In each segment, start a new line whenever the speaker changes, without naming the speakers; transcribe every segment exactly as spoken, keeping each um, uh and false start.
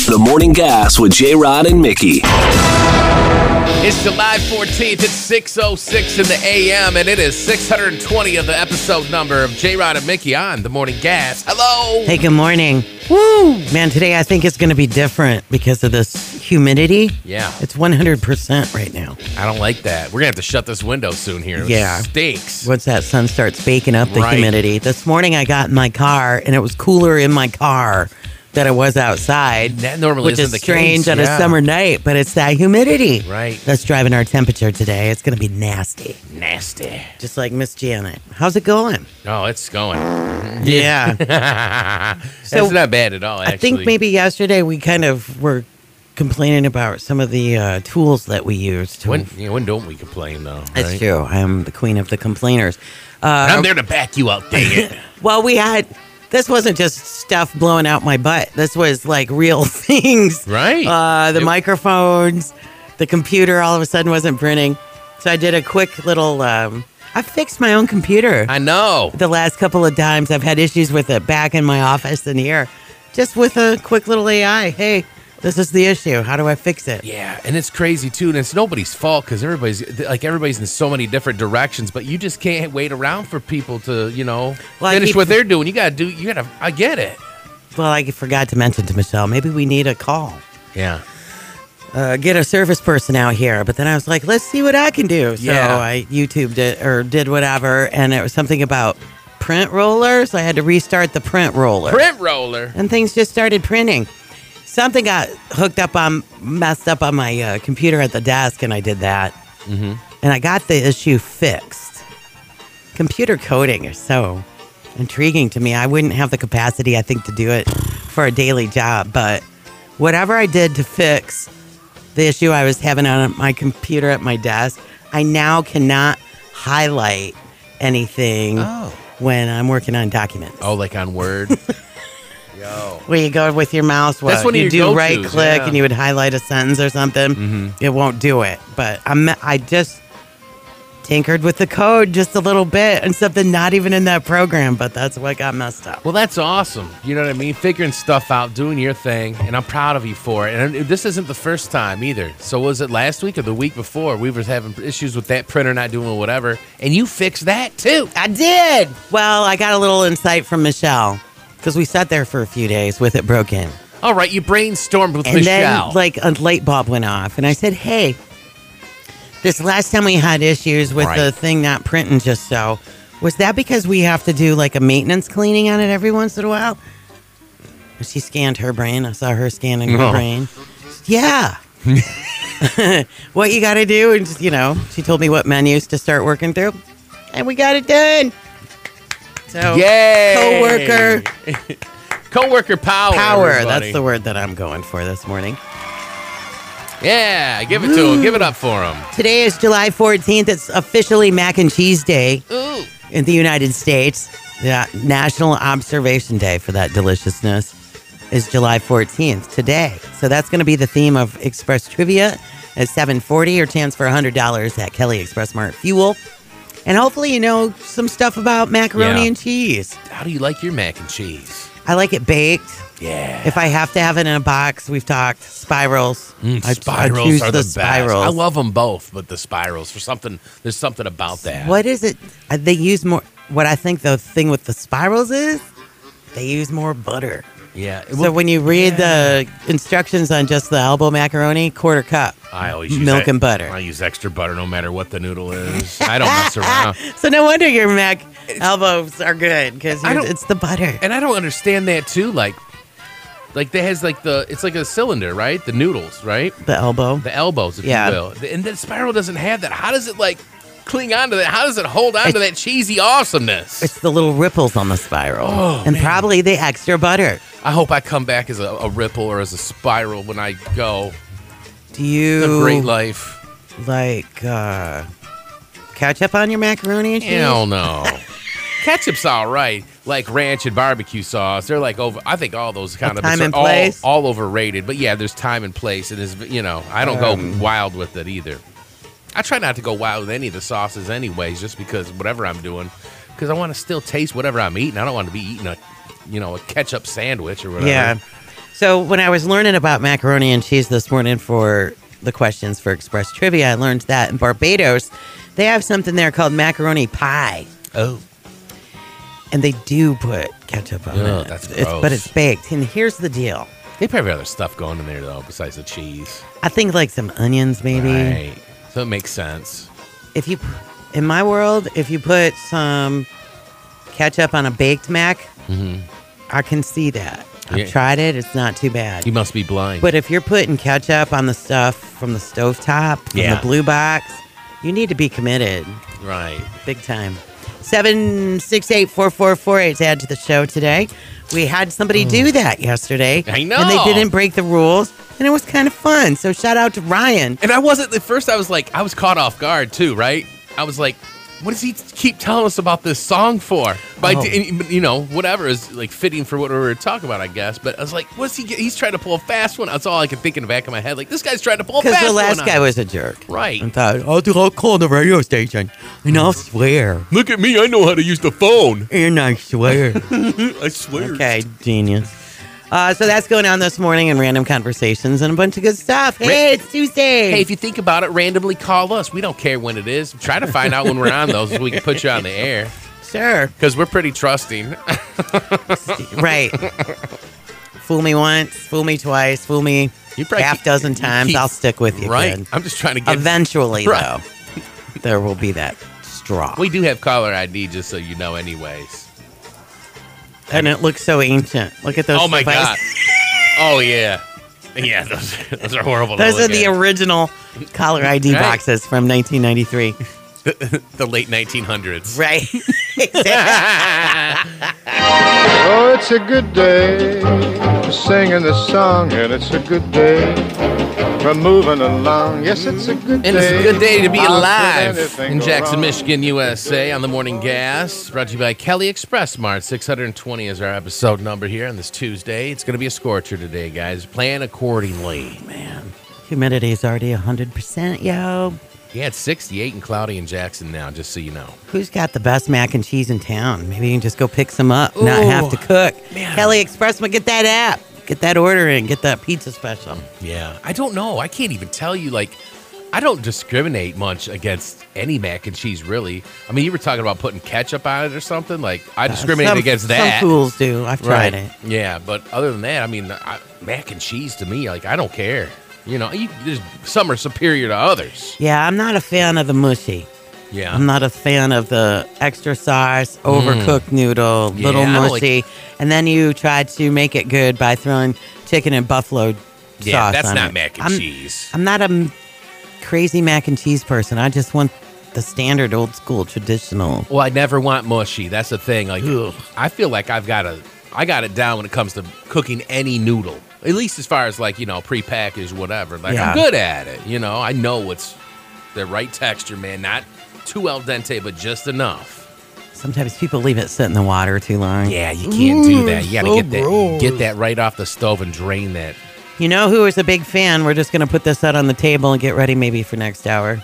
The Morning Gas with J-Rod and Mickey.
It's July fourteenth. It's six oh six in the A M, and it is six hundred twenty of the episode number of J-Rod and Mickey on The Morning Gas. Hello.
Hey, good morning. Woo! Man, today I think it's going to be different because of this humidity.
Yeah.
It's one hundred percent right now.
I don't like that. We're going to have to shut this window soon here.
Yeah.
It stinks.
Once that sun starts baking up the
Right.
humidity. This morning I got in my car, and it was cooler in my car than it was outside.
That normally
which
isn't
is
the
strange
case,
on
yeah.
a summer night, but it's that humidity.
Right.
That's driving our temperature today. It's going to be nasty.
Nasty.
Just like Miss Janet. How's it going?
Oh, it's going.
Yeah.
That's
So,
not bad at all, actually.
I think maybe yesterday we kind of were complaining about some of the uh, tools that we use. To,
When, you know, when don't we complain, though?
That's
right?
true. I am the queen of the complainers. Uh,
I'm there to back you up, dang it.
well, we had, this wasn't just stuff blowing out my butt. This was like real things.
Right.
Uh, the
It-
microphones, the computer all of a sudden wasn't printing. So I did a quick little, um, I fixed my own computer.
I know.
The last couple of times I've had issues with it back in my office and here. Just with a quick little A I. Hey, this is the issue. How do I fix it?
Yeah, and it's crazy too, and it's nobody's fault because everybody's like everybody's in so many different directions, but you just can't wait around for people to, you know,
Well, I
finish
keep-
what they're doing. You gotta do. You gotta. I get it.
Well, I forgot to mention to Michelle, maybe we need a call.
Yeah.
Uh, get a service person out here. But then I was like, let's see what I can do. So
Yeah.
I YouTubed it or did whatever, and it was something about print rollers. I had to restart the print roller.
Print roller.
And things just started printing. Something got hooked up on, messed up on my uh, computer at the desk, and I did that.
Mm-hmm.
And I got the issue fixed. Computer coding is so intriguing to me. I wouldn't have the capacity, I think, to do it for a daily job. But whatever I did to fix the issue I was having on my computer at my desk, I now cannot highlight anything
Oh.
when I'm working on documents.
Oh, like on Word. Yo.
Where you go with your mouse, what?
That's one of
you
your
do
go-tos,
right click
yeah.
and you would highlight a sentence or something.
Mm-hmm.
It won't do it. But I'm, I just tinkered with the code just a little bit and something not even in that program, but that's what got messed up.
Well, that's awesome. You know what I mean? Figuring stuff out, doing your thing, and I'm proud of you for it. And this isn't the first time either. So was it last week or the week before? We were having issues with that printer not doing whatever, and you fixed that too.
I did. Well, I got a little insight from Michelle because we sat there for a few days with it broken.
All right, you brainstormed with
And
Michelle.
then, like, a light bulb went off. And I said, hey, this last time we had issues with
Right.
the thing not printing just so, was that because we have to do, like, a maintenance cleaning on it every once in a while? And she scanned her brain. I saw her scanning her
Oh.
brain. Yeah. What you got to do, and just, you know, she told me what menus to start working through. And we got it done. So,
Yay!
coworker
Coworker power.
power.
everybody.
That's the word that I'm going for this morning.
Yeah, give it to him. Give it up for him.
Today is July fourteenth. It's officially Mac and Cheese Day
Ooh.
in the United States. Yeah, National Observation Day for that deliciousness is July fourteenth today. So that's going to be the theme of Express Trivia at seven forty. Your chance for one hundred dollars at Kelly Express Mart Fuel. And hopefully you know some stuff about macaroni
Yeah.
and cheese.
How do you like your mac and cheese?
I like it baked.
Yeah.
If I have to have it in a box, we've talked spirals.
Mm,
I- I
spirals
choose
are the, best.
spirals.
I love them both, but the spirals for something. There's something about that.
What is it? Uh, They use more. What I think the thing with the spirals is they use more butter.
Yeah.
So when you read the instructions on just the elbow macaroni, quarter cup,
I always use
milk
that-
and butter.
I use extra butter no matter what the noodle is. I don't mess around.
So no wonder your mac elbows are good because
I don't-
it's the butter.
And I don't understand that too. Like, like that has like the it's like a cylinder, right? The noodles, right?
The elbow.
The elbows, if
Yeah.
you will. And the spiral doesn't have that. How does it like cling on to that? How does it hold on to
It's-
that cheesy awesomeness?
It's the little ripples on the spiral,
Oh,
and
man.
probably the extra butter.
I hope I come back as a, a ripple or as a spiral when I go.
Do you
It's a great life.
like uh, ketchup on your macaroni and cheese?
Hell no. Ketchup's all right, like ranch and barbecue sauce. They're like over. I think all those kind
A
of
time
are
and
all,
place?
all overrated. But yeah, there's time and place, and there's you know I don't
Um.
go wild with it either. I try not to go wild with any of the sauces, anyways, just because whatever I'm doing, because I want to still taste whatever I'm eating. I don't want to be eating a, you know, a ketchup sandwich or whatever.
Yeah. So when I was learning about macaroni and cheese this morning for the questions for Express Trivia, I learned that in Barbados, they have something there called macaroni pie.
Oh.
And they do put ketchup on
Ugh,
it.
that's
It's-
gross.
but it's baked. And here's the deal.
They probably have other stuff going in there, though, besides the cheese.
I think like some onions, maybe.
Right. So it makes sense.
If you, in my world, if you put some ketchup on a baked mac,
Mm-hmm.
I can see that. I've
Yeah.
tried it. It's not too bad.
You must be blind.
But if you're putting ketchup on the stuff from the stovetop, from
Yeah.
the blue box, you need to be committed.
Right.
Big time. seven six eight, four four four eight to add to the show today. We had somebody do that yesterday.
I know.
And they didn't break the rules. And it was kind of fun. So shout out to Ryan.
And I wasn't, at first I was like, I was caught off guard, too, right? I was like, what does he keep telling us about this song for? But,
Oh.
I di- and, you know, whatever is like fitting for what we were talking about, I guess. But I was like, what's he get? He's trying to pull a fast one. That's all I could think in the back of my head. Like, this guy's trying to pull a fast
Because
one.
the last
on
guy
us.
was a jerk.
Right.
And thought, I'll, do, I'll call the radio station and I'll swear.
Look at me. I know how to use the phone.
And I swear.
I swear.
Okay, genius. Uh, so that's going on this morning in Random Conversations and a bunch of good stuff. Hey,
Ra-
it's Tuesday.
Hey, if you think about it, randomly call us. We don't care when it is. Try to find out when we're on those so we can put you on the air.
Sure.
Because we're pretty trusting.
Right. Fool me once, fool me twice, fool me
You probably
half
keep-
dozen
you
times.
keep-
I'll stick with you.
Right.
Kid.
I'm just trying to get.
Eventually,
Right.
though, there will be that straw.
We do have caller I D, just so you know, anyways.
And it looks so ancient. Look at those.
Oh, my
devices.
God. Oh, yeah. Yeah, those, those are horrible. to
Those
look
are the
at.
original caller I D
Right.
boxes from nineteen ninety-three.
the late nineteen hundreds.
Right.
Oh, it's a good day for singing this song, and it's a good day for moving along. Yes, it's a good day.
And it's a good day to be
How could
alive
anything
in
go
Jackson,
wrong?
Michigan, U S A on the Morning Gas. Brought to you by Kelly Express Mart. six hundred twenty is our episode number here on this Tuesday. It's going to be a scorcher today, guys. Plan accordingly.
Man, humidity is already one hundred percent, yo.
Yeah, it's sixty-eight and cloudy in Jackson now, just so you know.
Who's got the best mac and cheese in town? Maybe you can just go pick some up, not
Ooh,
have to cook.
man.
Kelly Express, but get that app. Get that order in. Get that pizza special.
Yeah. I don't know. I can't even tell you, like, I don't discriminate much against any mac and cheese, really. I mean, you were talking about putting ketchup on it or something. Like, I discriminate
Some-
against that.
Some fools do. I've tried
Right.
it.
Yeah, but other than that, I mean, I, mac and cheese to me, like, I don't care. You know, you, there's, some are superior to others.
Yeah, I'm not a fan of the mushy.
Yeah.
I'm not a fan of the extra sauce, overcooked noodle,
Mm. Yeah,
little
I don't
mushy. And then you try to make it good by throwing chicken and buffalo
yeah,
sauce
that's
on
not
it.
mac and
I'm,
cheese.
I'm not a m- crazy mac and cheese person. I just want the standard old school traditional.
Well, I never want mushy. That's the thing. Like,
Ugh.
I feel like I've got a, I got it down when it comes to cooking any noodle. At least as far as like, you know, prepackaged, whatever. Like,
Yeah.
I'm good at it. You know, I know what's the right texture, man. Not too al dente, but just enough.
Sometimes people leave it sit in the water too long.
Yeah, you can't do that. You got to
so
get that, get that right off the stove and drain that.
You know who is a big fan? We're just going to put this out on the table and get ready maybe for next hour.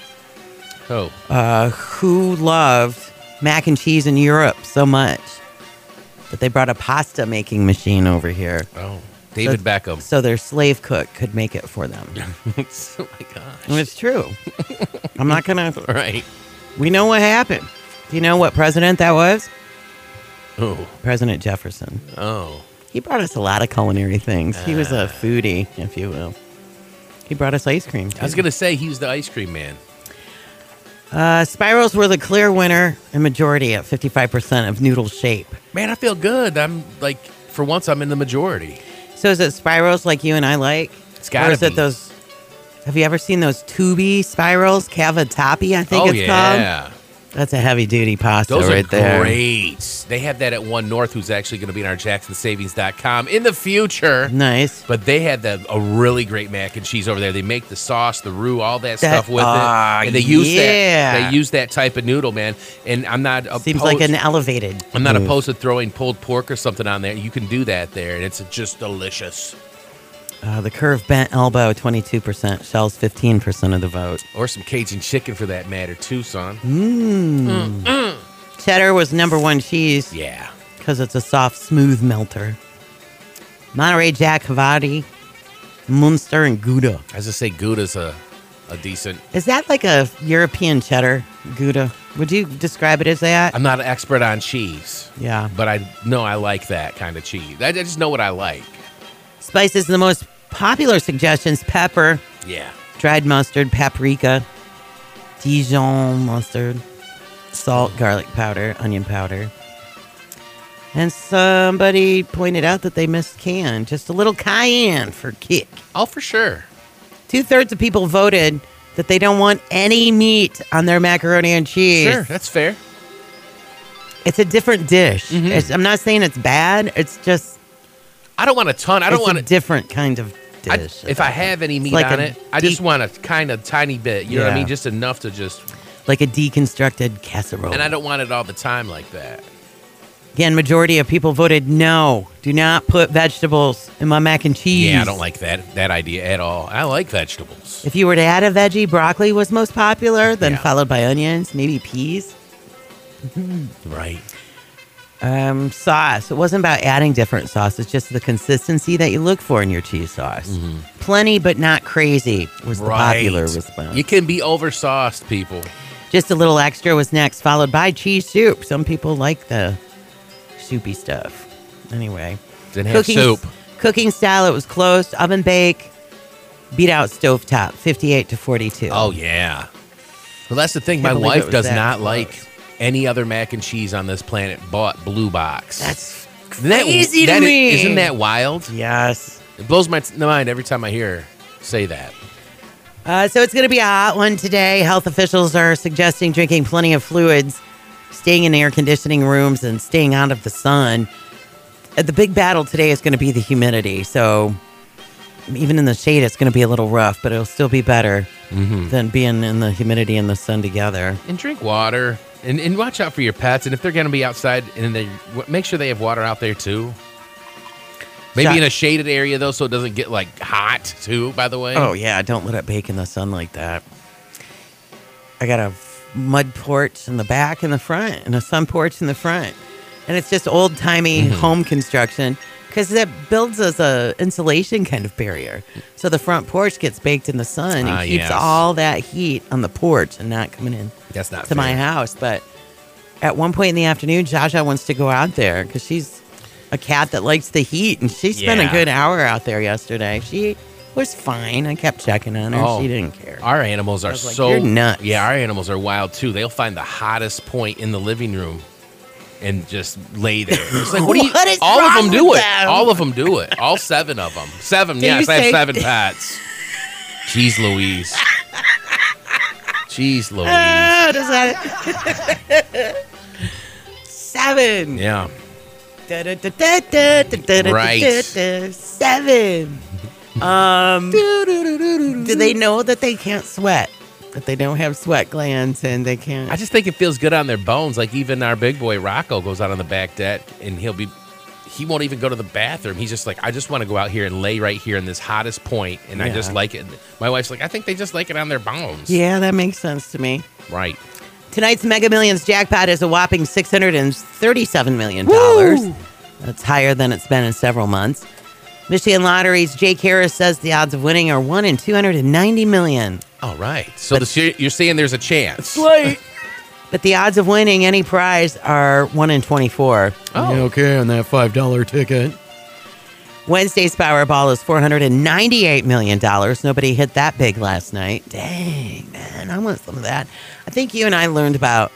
Oh,
Uh, who loved mac and cheese in Europe so much that they brought a pasta making machine over here.
oh, David
So-
Beckham.
So their slave cook could make it for them.
oh my gosh.
And it's true. I'm not going to.
Right.
We know what happened. Do you know what president that was?
Oh,
President Jefferson.
oh.
He brought us a lot of culinary things. He was a foodie, if you will. He brought us ice cream.
I was
too.
gonna say he was the ice cream man.
Uh, spirals were the clear winner in majority at fifty-five percent of noodle shape.
Man, I feel good. I'm like, for once, I'm in the majority.
So is it spirals like you and I like?
It's gotta
Or is it
be.
those? Have you ever seen those tubby spirals? Cavatappi, I think
oh
it's
yeah.
called. That's a heavy duty pasta
Those
right
are
there.
great. They have that at One North, who's actually going to be in our Jackson Savings dot com in the future.
Nice.
But they had the, a really great mac and cheese over there. They make the sauce, the roux, all that,
That-
stuff with
ah,
it, and they use
yeah.
that. They use that type of noodle, man. And I'm not opposed,
Seems like an elevated.
I'm not
move.
opposed to throwing pulled pork or something on there. You can do that there, and it's just delicious.
Uh, the curved bent elbow, twenty-two percent. Shells, fifteen percent of the vote.
Or some Cajun chicken for that matter, too, son.
Mm. Cheddar was number one cheese
Yeah.
because it's a soft, smooth melter. Monterey Jack, Havarti, Munster, and Gouda.
As I say, Gouda's a, a decent.
Is that like a European cheddar, Gouda? Would you describe it as that?
I'm not an expert on cheese,
Yeah.
but I know I like that kind of cheese. I, I just know what I like.
Spices, the most popular suggestions: pepper,
Yeah.
dried mustard, paprika, Dijon mustard, salt, garlic powder, onion powder. And somebody pointed out that they missed cayenne. Just a little cayenne for kick.
Oh, for sure.
Two-thirds of people voted that they don't want any meat on their macaroni and cheese.
Sure, that's fair.
It's a different dish.
Mhm.
It's, I'm not saying it's bad. It's just
I don't want a ton. I don't
it's
want
a
to.
different kind of
I,
dish.
if I have any meat
like
on
a
it, I just
deep-
want a kind of tiny bit. You know what I
Yeah.
mean? Just enough to just.
like a deconstructed casserole.
And I don't want it all the time like that.
Again, majority of people voted no. Do not put vegetables in my mac and cheese.
Yeah, I don't like that that idea at all. I like vegetables.
If you were to add a veggie, broccoli was most popular, then
Yeah.
followed by onions, maybe peas.
Right.
Um, sauce. It wasn't about adding different sauce. It's just the consistency that you look for in your cheese sauce. Plenty, but not crazy was the popular response.
You can be oversauced, people.
Just a little extra was next, followed by cheese soup. Some people like the soupy stuff. Anyway.
Didn't have soup.
Cooking style, it was close. Oven bake. Beat out stovetop, fifty-eight to forty-two.
Oh, yeah. Well, that's the thing.
Can't
My
believe it
wife
was
does
that
not
close.
like any other mac and cheese on this planet but Blue Box.
That's
Isn't that-
crazy to
that is-
me.
Isn't that wild?
Yes.
It blows my t- mind every time I hear her say that.
Uh, so it's going to be a hot one today. Health officials are suggesting drinking plenty of fluids, staying in air conditioning rooms, and staying out of the sun. Uh, the big battle today is going to be the humidity. So even in the shade, it's going to be a little rough, but it'll still be better than being in the humidity and the sun together.
And drink water. And, and watch out for your pets. And if they're going to be outside, and they w- make sure they have water out there, too. Maybe
Shot-
in a shaded area, though, so it doesn't get, like, hot, too, by the way.
Oh, yeah. Don't let it bake in the sun like that. I got a mud porch in the back and the front and a sun porch in the front. And it's just old timey
Mm-hmm.
home construction because it builds as a insulation kind of barrier. So the front porch gets baked in the sun and
Ah,
keeps
yes.
all that heat on the porch and not coming in
That's not
to my
fair.
house. But at one point in the afternoon, Jaja wants to go out there because she's a cat that likes the heat. And she spent
Yeah.
a good hour out there yesterday. She was fine. I kept checking on her.
Oh.
She didn't care.
Our animals are
was like,
so
"You're nuts."
Yeah, our animals are wild too. They'll find the hottest point in the living room and just lay there. It's like, what do you?
What is
all of
wrong
them do
with
it.
them?
All of them do it. All seven of them. Seven.
Did
yes,
you
I have
say-
seven pets. Jeez, Louise. Jeez, Louise.
Ah, does that- Seven.
Yeah.
Da-da-da-da-da-da-da-da-da-da.
Right.
Seven. Um, do they know that they can't sweat? That they don't have sweat glands and they can't.
I just think it feels good on their bones. Like even our big boy Rocco goes out on the back deck and he'll be. He won't even go to the bathroom. He's just like, I just want to go out here and lay right here in this hottest point, and I
Yeah.
just like it. My wife's like, I think they just like it on their bones.
Yeah, that makes sense to me.
Right.
Tonight's Mega Millions jackpot is a whopping six hundred thirty-seven million dollars. That's higher than it's been in several months. Michigan Lottery's Jake Harris says the odds of winning are one in two hundred ninety million.
All right. So the, you're saying there's a chance.
But the odds of winning any prize are one in twenty-four.
Oh.
Okay on that five dollar ticket. Wednesday's Powerball is four hundred ninety-eight million dollars. Nobody hit that big last night. Dang, man, I want some of that. I think you and I learned about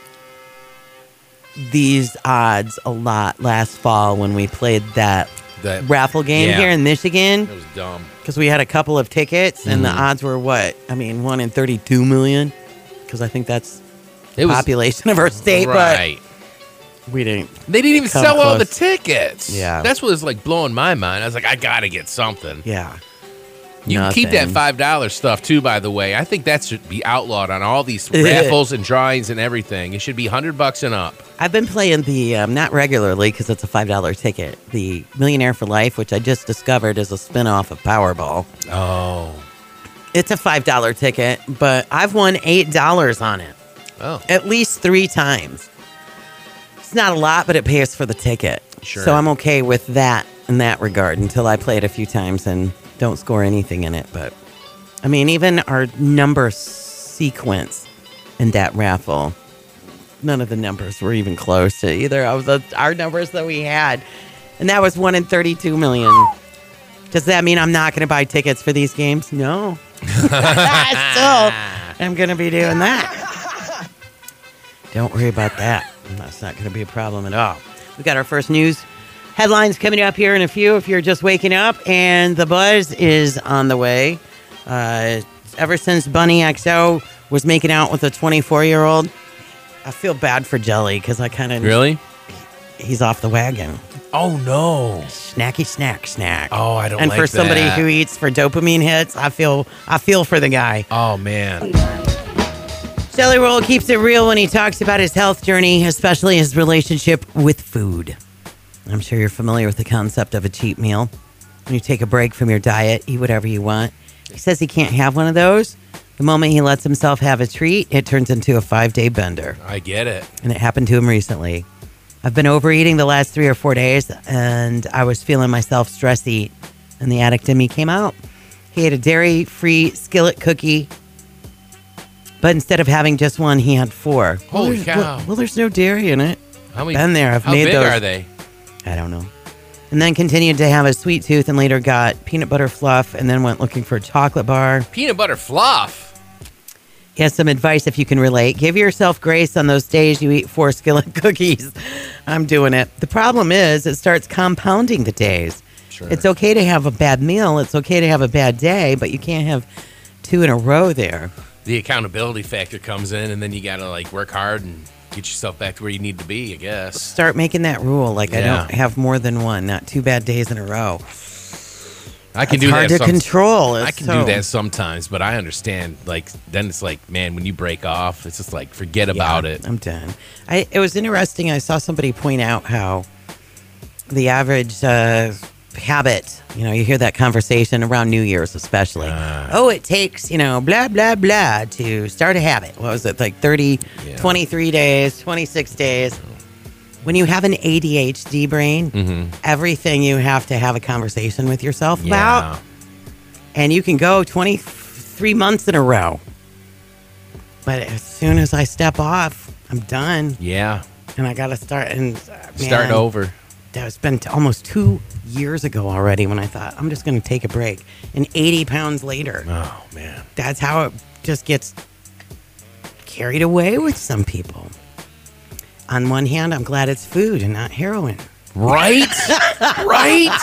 these odds a lot last fall when we played that
That
raffle game
yeah.
here in Michigan.
It was dumb.
Because we had a couple of tickets, and the
Mhm.
odds were what? I mean, one in thirty-two million. Because I think that's
It was
population of our state,
right.
but we didn't.
They didn't even
Come
sell all the
close.
tickets.
Yeah.
That's what was like blowing my mind. I was like, I gotta get something.
Yeah.
You can keep that
Nothing.
five dollar stuff too, by the way. I think that should be outlawed on all these raffles and drawings and everything. It should be hundred bucks and up.
I've been playing the, um, not regularly because it's a five dollar ticket, the Millionaire for Life, which I just discovered is a spinoff of Powerball.
Oh.
It's a five dollar ticket, but I've won eight dollars on it
Oh.
at least three times. It's not a lot, but it pays for the ticket.
Sure.
So I'm okay with that in that regard until I play it a few times and don't score anything in it. But I mean, even our number sequence in that raffle, none of the numbers were even close to either of the our numbers that we had, and that was one in thirty-two million. Does that mean I'm not going to buy tickets for these games? No. Still, I'm going to be doing that. Don't worry about that. That's not going to be a problem at all. We got our first news headlines coming up here in a few if you're just waking up, and the buzz is on the way. Uh, ever since Bunny X O was making out with a twenty-four-year-old, I feel bad for Jelly because I kind of...
Really?
He's off the wagon.
Oh, no.
Snacky snack snack.
Oh, I don't
and
like
for somebody
that.
who eats for dopamine hits, I feel I feel for the guy.
Oh, man.
Jelly Roll keeps it real when he talks about his health journey, especially his relationship with food. I'm sure you're familiar with the concept of a cheat meal. When you take a break from your diet, eat whatever you want. He says he can't have one of those. The moment he lets himself have a treat, it turns into a five-day bender.
I get it.
And it happened to him recently. I've been overeating the last three or four days, and I was feeling myself stress eat, and the addict in me came out. He ate a dairy-free skillet cookie, but instead of having just one, he had four.
Holy
well,
cow.
Well, well, there's no dairy in it.
How many?
Been there. I've
how
made
big
those.
are they?
I don't know. And then continued to have a sweet tooth and later got peanut butter fluff and then went looking for a chocolate bar.
Peanut butter fluff?
He has some advice if you can relate. Give yourself grace on those days you eat four skillet cookies. I'm doing it. The problem is it starts compounding the days.
Sure.
It's okay to have a bad meal. It's okay to have a bad day, but you can't have two in a row there.
The accountability factor comes in, and then you got to like work hard and get yourself back to where you need to be, I guess.
Start making that rule. Like, I
Yeah.
don't have more than one, not two bad days in a row.
I can
It's
do
hard
that
to
some-
control.
I
It's
can
so-
do that sometimes, but I understand. Like, then it's like, man, when you break off, it's just like, forget
Yeah,
about it.
I'm done. I, it was interesting. I saw somebody point out how the average uh, habit, you know, you hear that conversation around New Year's especially.
Ah.
oh, it takes, you know, blah, blah, blah to start a habit. What was it? Like thirty,
Yeah.
twenty-three days, twenty-six days. When you have an A D H D brain,
Mm-hmm.
everything you have to have a conversation with yourself
Yeah.
about. And you can go twenty-three months in a row. But as soon as I step off, I'm done.
Yeah.
And I got to start and uh,
Start
man,
over.
That was been t- almost two years ago already when I thought, I'm just going to take a break. And eighty pounds later,
Oh, man.
that's how it just gets carried away with some people. On one hand, I'm glad it's food and not heroin.
Right? right?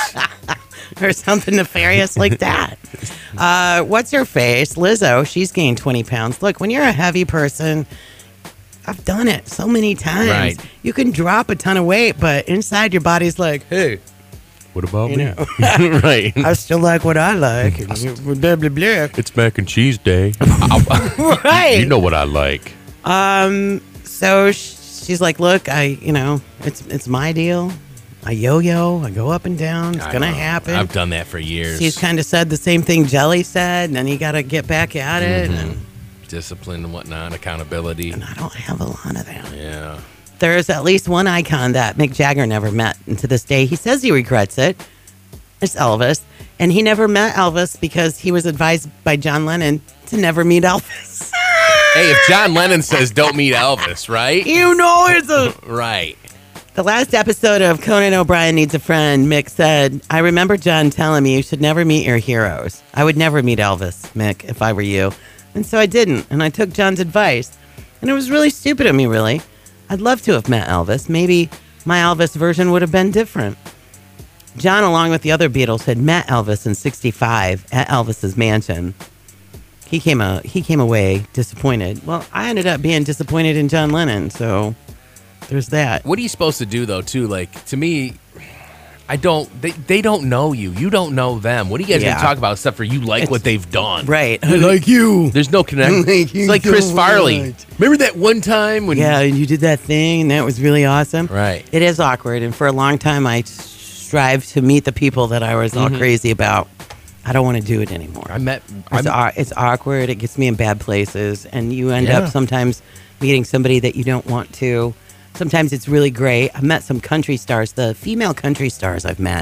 Or something nefarious like that. Uh, what's her face? Lizzo, she's gained twenty pounds. Look, when you're a heavy person, I've done it so many times.
Right.
You can drop a ton of weight, but inside your body's like, hey,
What about
you
me?
know,
right.
I still like what I like. And blah, blah, blah.
It's mac and cheese day.
Right.
You know what I like.
Um, so sh- she's like, look, I, you know, it's it's my deal. I yo-yo, I go up and down. It's
I
going to
know.
happen.
I've done that for years.
She's kind of said the same thing Jelly said, and then you got to get back at it.
Mm-hmm.
And,
Discipline and whatnot, accountability.
and I don't have a lot of that.
Yeah.
There's at least one icon that Mick Jagger never met. And to this day, he says he regrets it. It's Elvis. And he never met Elvis because he was advised by John Lennon to never meet Elvis.
Hey, if John Lennon says don't meet Elvis, right?
You know it's a...
Right.
The last episode of Conan O'Brien Needs a Friend, Mick said, I remember John telling me you should never meet your heroes. I would never meet Elvis, Mick, if I were you. And so I didn't, and I took John's advice. And it was really stupid of me, really. I'd love to have met Elvis. Maybe my Elvis version would have been different. John, along with the other Beatles, had met Elvis in sixty-five at Elvis's mansion. He came, a, he came away disappointed. Well, I ended up being disappointed in John Lennon, so there's that.
What are you supposed to do though, too? Like, to me, I don't they, they don't know you. You don't know them. What are you guys
Yeah.
gonna talk about except for you like
It's-
what they've done?
Right. I like you.
There's no connection.
Like you
It's like Chris
so
Farley.
much.
Remember that one time when
Yeah, and you did that thing, and that was really awesome.
Right.
It is awkward, and for a long time, I strive to meet the people that I was all crazy about. I don't want to do it anymore.
I met I
It's, au- it's awkward. It gets me in bad places, and you end
Yeah.
up sometimes meeting somebody that you don't want to. Sometimes it's really great. I've met some country stars. The female country stars I've met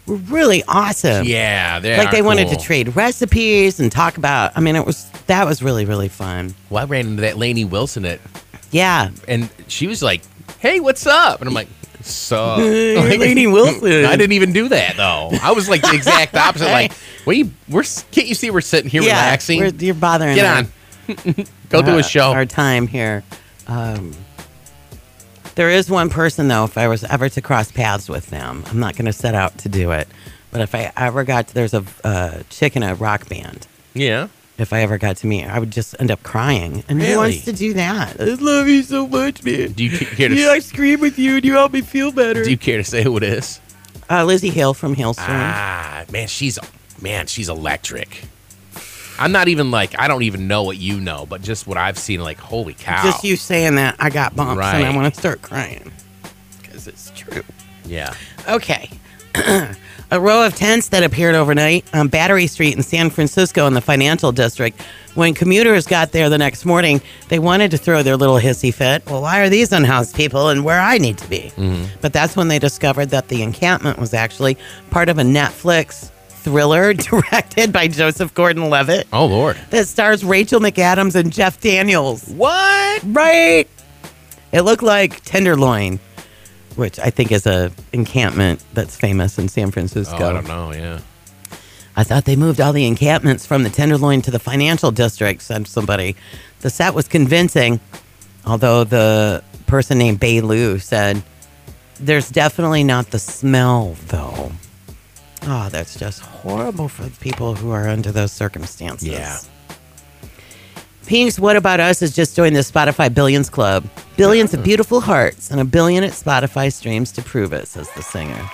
were really awesome.
Yeah, they
like
are
they wanted to
cool.
trade recipes and talk about. I mean, it was that was really really fun.
Well, I ran into that Lainey Wilson at,
Yeah,
and she was like, "Hey, what's up?" And I'm like, "Sup?"
Hey, Lainey Wilson.
I didn't even do that though. I was like the exact opposite. Like, we we're can't you see we're sitting here
yeah,
relaxing?
we're- you're bothering.
Get
our-
on, go do
our-
a show.
Our time here. Um, there is one person though. If I was ever to cross paths with them, I'm not going to set out to do it. But if I ever got to, there's a uh, chick in a rock band.
Yeah.
If I ever got to meet her, I would just end up crying. And who
Really?
wants to do that? I love you so much, man.
Do you care to
Yeah, I scream with you and you help me feel better.
do you care to say who it is?
Uh, Lizzie Hale from Hailstorm.
Ah, man, she's man, she's electric. I'm not even like I don't even know what you know, but just what I've seen, like holy cow.
Just you saying that, I got bumps and I
Right.
want to start crying. Because it's true.
Yeah.
Okay. A row of tents that appeared overnight on Battery Street in San Francisco in the financial district. When commuters got there the next morning, they wanted to throw their little hissy fit. Well, why are these unhoused people and where I need to be? But that's when they discovered that the encampment was actually part of a Netflix thriller directed by Joseph Gordon-Levitt
Oh Lord.
that stars Rachel McAdams and Jeff Daniels.
What?
Right. It looked like Tenderloin, which I think is a encampment that's famous in San Francisco.
Oh, I don't know. Yeah.
I thought they moved all the encampments from the Tenderloin to the financial district, said somebody. The set was convincing, although the person named Bay Lou said, there's definitely not the smell, though. Oh, that's just horrible for the people who are under those circumstances.
Yeah.
Pink's What About Us has just joined the Spotify Billions Club. Billions of beautiful hearts and a billion at Spotify streams to prove it, says the singer.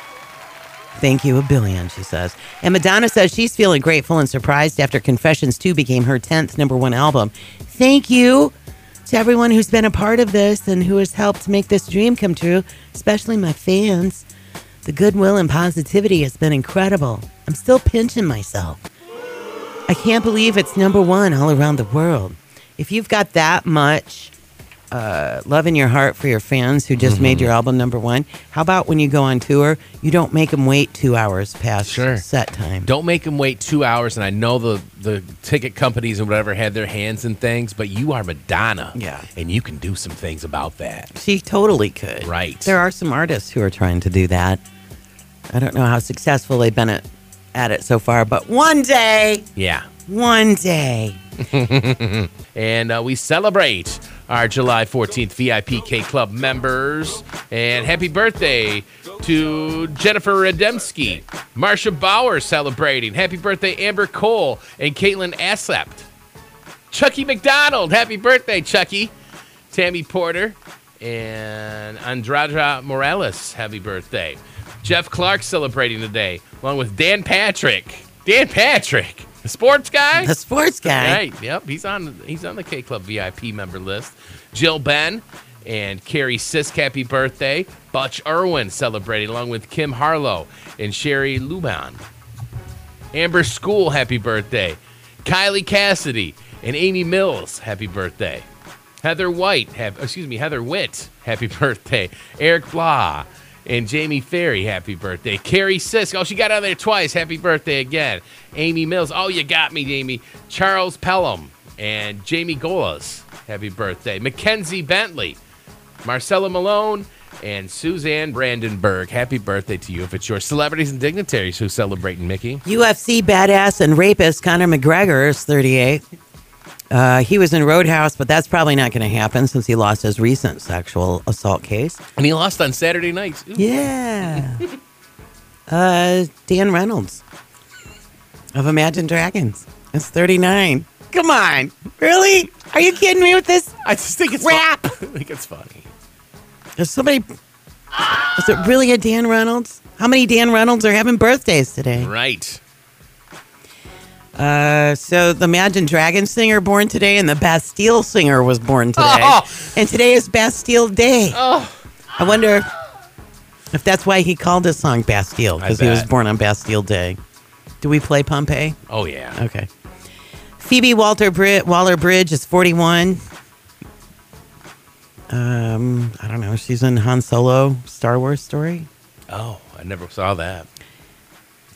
Thank you, a billion, she says. And Madonna says she's feeling grateful and surprised after Confessions two became her tenth number one album. Thank you to everyone who's been a part of this and who has helped make this dream come true, especially my fans. The goodwill and positivity has been incredible. I'm still pinching myself. I can't believe it's number one all around the world. If you've got that much uh, love in your heart for your fans who just made your album number one, how about when you go on tour, you don't make them wait two hours past
Sure.
set time?
Don't make them wait two hours. And I know the, the ticket companies and whatever had their hands in things, but you are Madonna.
Yeah.
And you can do some things about that.
She totally could.
Right.
There are some artists who are trying to do that. I don't know how successful they've been at, at it so far, but one day,
Yeah.
one day.
And uh, we celebrate our July fourteenth V I P K Club members. And happy birthday to Jennifer Rademski. Marsha Bauer celebrating. Happy birthday, Amber Cole and Caitlin Assept. Chucky McDonald. Happy birthday, Chucky. Tammy Porter and Andrada Morales. Happy birthday. Jeff Clark celebrating today, along with Dan Patrick. Dan Patrick, the sports guy.
The sports guy.
Right. Yep. He's on. He's on the K Club V I P member list. Jill Ben and Carrie Sisk. Happy birthday. Butch Irwin celebrating along with Kim Harlow and Sherry Luban. Amber School. Happy birthday. Kylie Cassidy and Amy Mills. Happy birthday. Heather White. Have, excuse me. Heather Witt. Happy birthday. Eric Blah. And Jamie Ferry, happy birthday. Carrie Sisk, oh, she got on there twice. Happy birthday again. Amy Mills, oh, you got me, Amy. Charles Pelham and Jamie Golas, happy birthday. Mackenzie Bentley, Marcella Malone, and Suzanne Brandenburg, happy birthday to you. If it's your celebrities and dignitaries who celebrating, Mickey.
U F C badass and rapist Conor McGregor is thirty-eight. Uh, he was in Roadhouse, but that's probably not going to happen since he lost his recent sexual assault case.
And he lost on Saturday night. Ooh.
Yeah. uh, Dan Reynolds of Imagine Dragons is thirty-nine. Come on. Really? Are you kidding me with this?
I just think it's
Rap.
Fun. I think it's funny.
Is somebody... Is it really a Dan Reynolds? How many Dan Reynolds are having birthdays today?
Right.
Uh, so the Imagine Dragons singer born today, and the Bastille singer was born today.
Oh.
And today is Bastille Day.
Oh.
I wonder if that's why he called his song Bastille, because he was
bet.
born on Bastille Day. Do we play Pompeii?
Oh, yeah.
Okay. Phoebe Walter Bri- Waller-Bridge is forty-one. Um, I don't know. She's in Han Solo, Star Wars story.
Oh, I never saw that.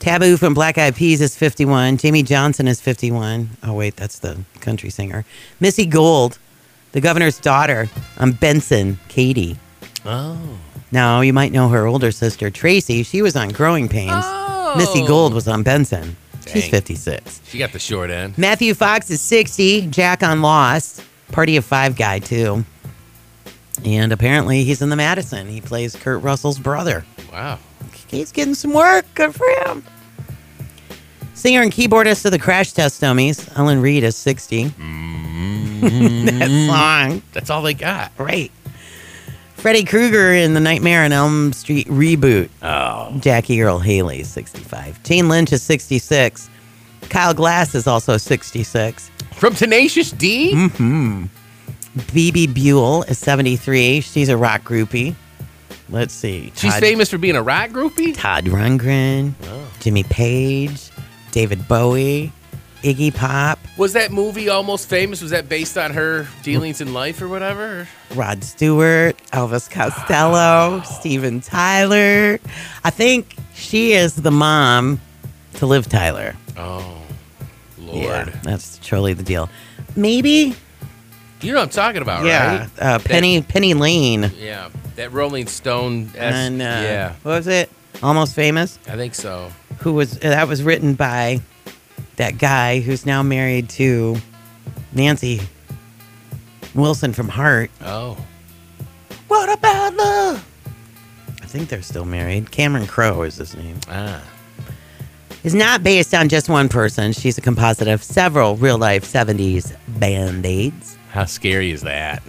Taboo from Black Eyed Peas is fifty-one. Jamie Johnson is fifty-one. Oh, wait, that's the country singer. Missy Gold, the governor's daughter, on Benson, Katie.
Oh.
Now, you might know her older sister, Tracy. She was on Growing Pains.
Oh.
Missy Gold was on Benson. She's
Dang.
fifty-six.
She got the short end.
Matthew Fox is sixty. Jack on Lost. Party of Five guy, too. And apparently he's in the Madison. He plays Kurt Russell's brother.
Wow.
He's getting some work. Good for him. Singer and keyboardist of the Crash Test Dummies, Ellen Reed, is sixty.
Mm-hmm.
That song.
That's all they got.
Right. Freddy Krueger in the Nightmare on Elm Street reboot.
Oh.
Jackie Earl Haley is sixty-five. Jane Lynch is sixty-six. Kyle Glass is also sixty-six.
From Tenacious D?
Mm-hmm. B B Buell is seventy-three. She's a rock groupie. Let's see.
She's
Todd,
famous for being a rock groupie?
Todd Rundgren,
Oh.
Jimmy Page, David Bowie, Iggy Pop,
Was that movie Almost Famous? Was that based on her dealings in life or whatever?
Rod Stewart, Elvis Costello, Steven Tyler. I think she is the mom to Liv Tyler.
Oh, Lord.
Yeah, that's truly the deal. Maybe.
You know what I'm talking about,
Yeah.
right?
Uh, Penny Penny Lane.
That, yeah. That Rolling Stone.
And uh,
yeah.
what was it? Almost Famous.
I think so.
Who was that? Was written by that guy who's now married to Nancy Wilson from Heart.
Oh.
What about love? I think they're still married. Cameron Crowe is his name.
Ah.
Is not based on just one person. She's a composite of several real life seventies band-aids.
How scary is that?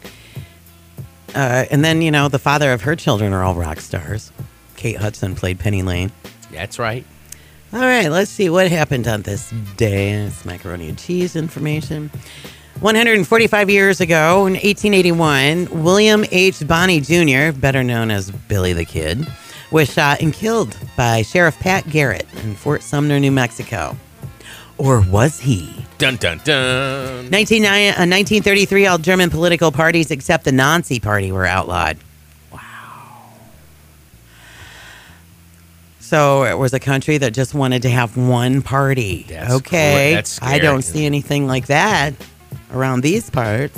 Uh, and then, you know, the father of her children are all rock stars. Kate Hudson played Penny Lane.
That's right.
All right, let's see what happened on this day. It's macaroni and cheese information. one hundred forty-five years ago, in eighteen eighty-one, William H. Bonney Junior, better known as Billy the Kid, was shot and killed by Sheriff Pat Garrett in Fort Sumner, New Mexico. Or was he?
Dun, dun, dun.
nineteen, uh, nineteen thirty-three, all German political parties except the Nazi Party were outlawed. Wow. So it was a country that just wanted to have one party.
That's
okay.
cor- that's
I don't
scary.
see anything like that around these parts.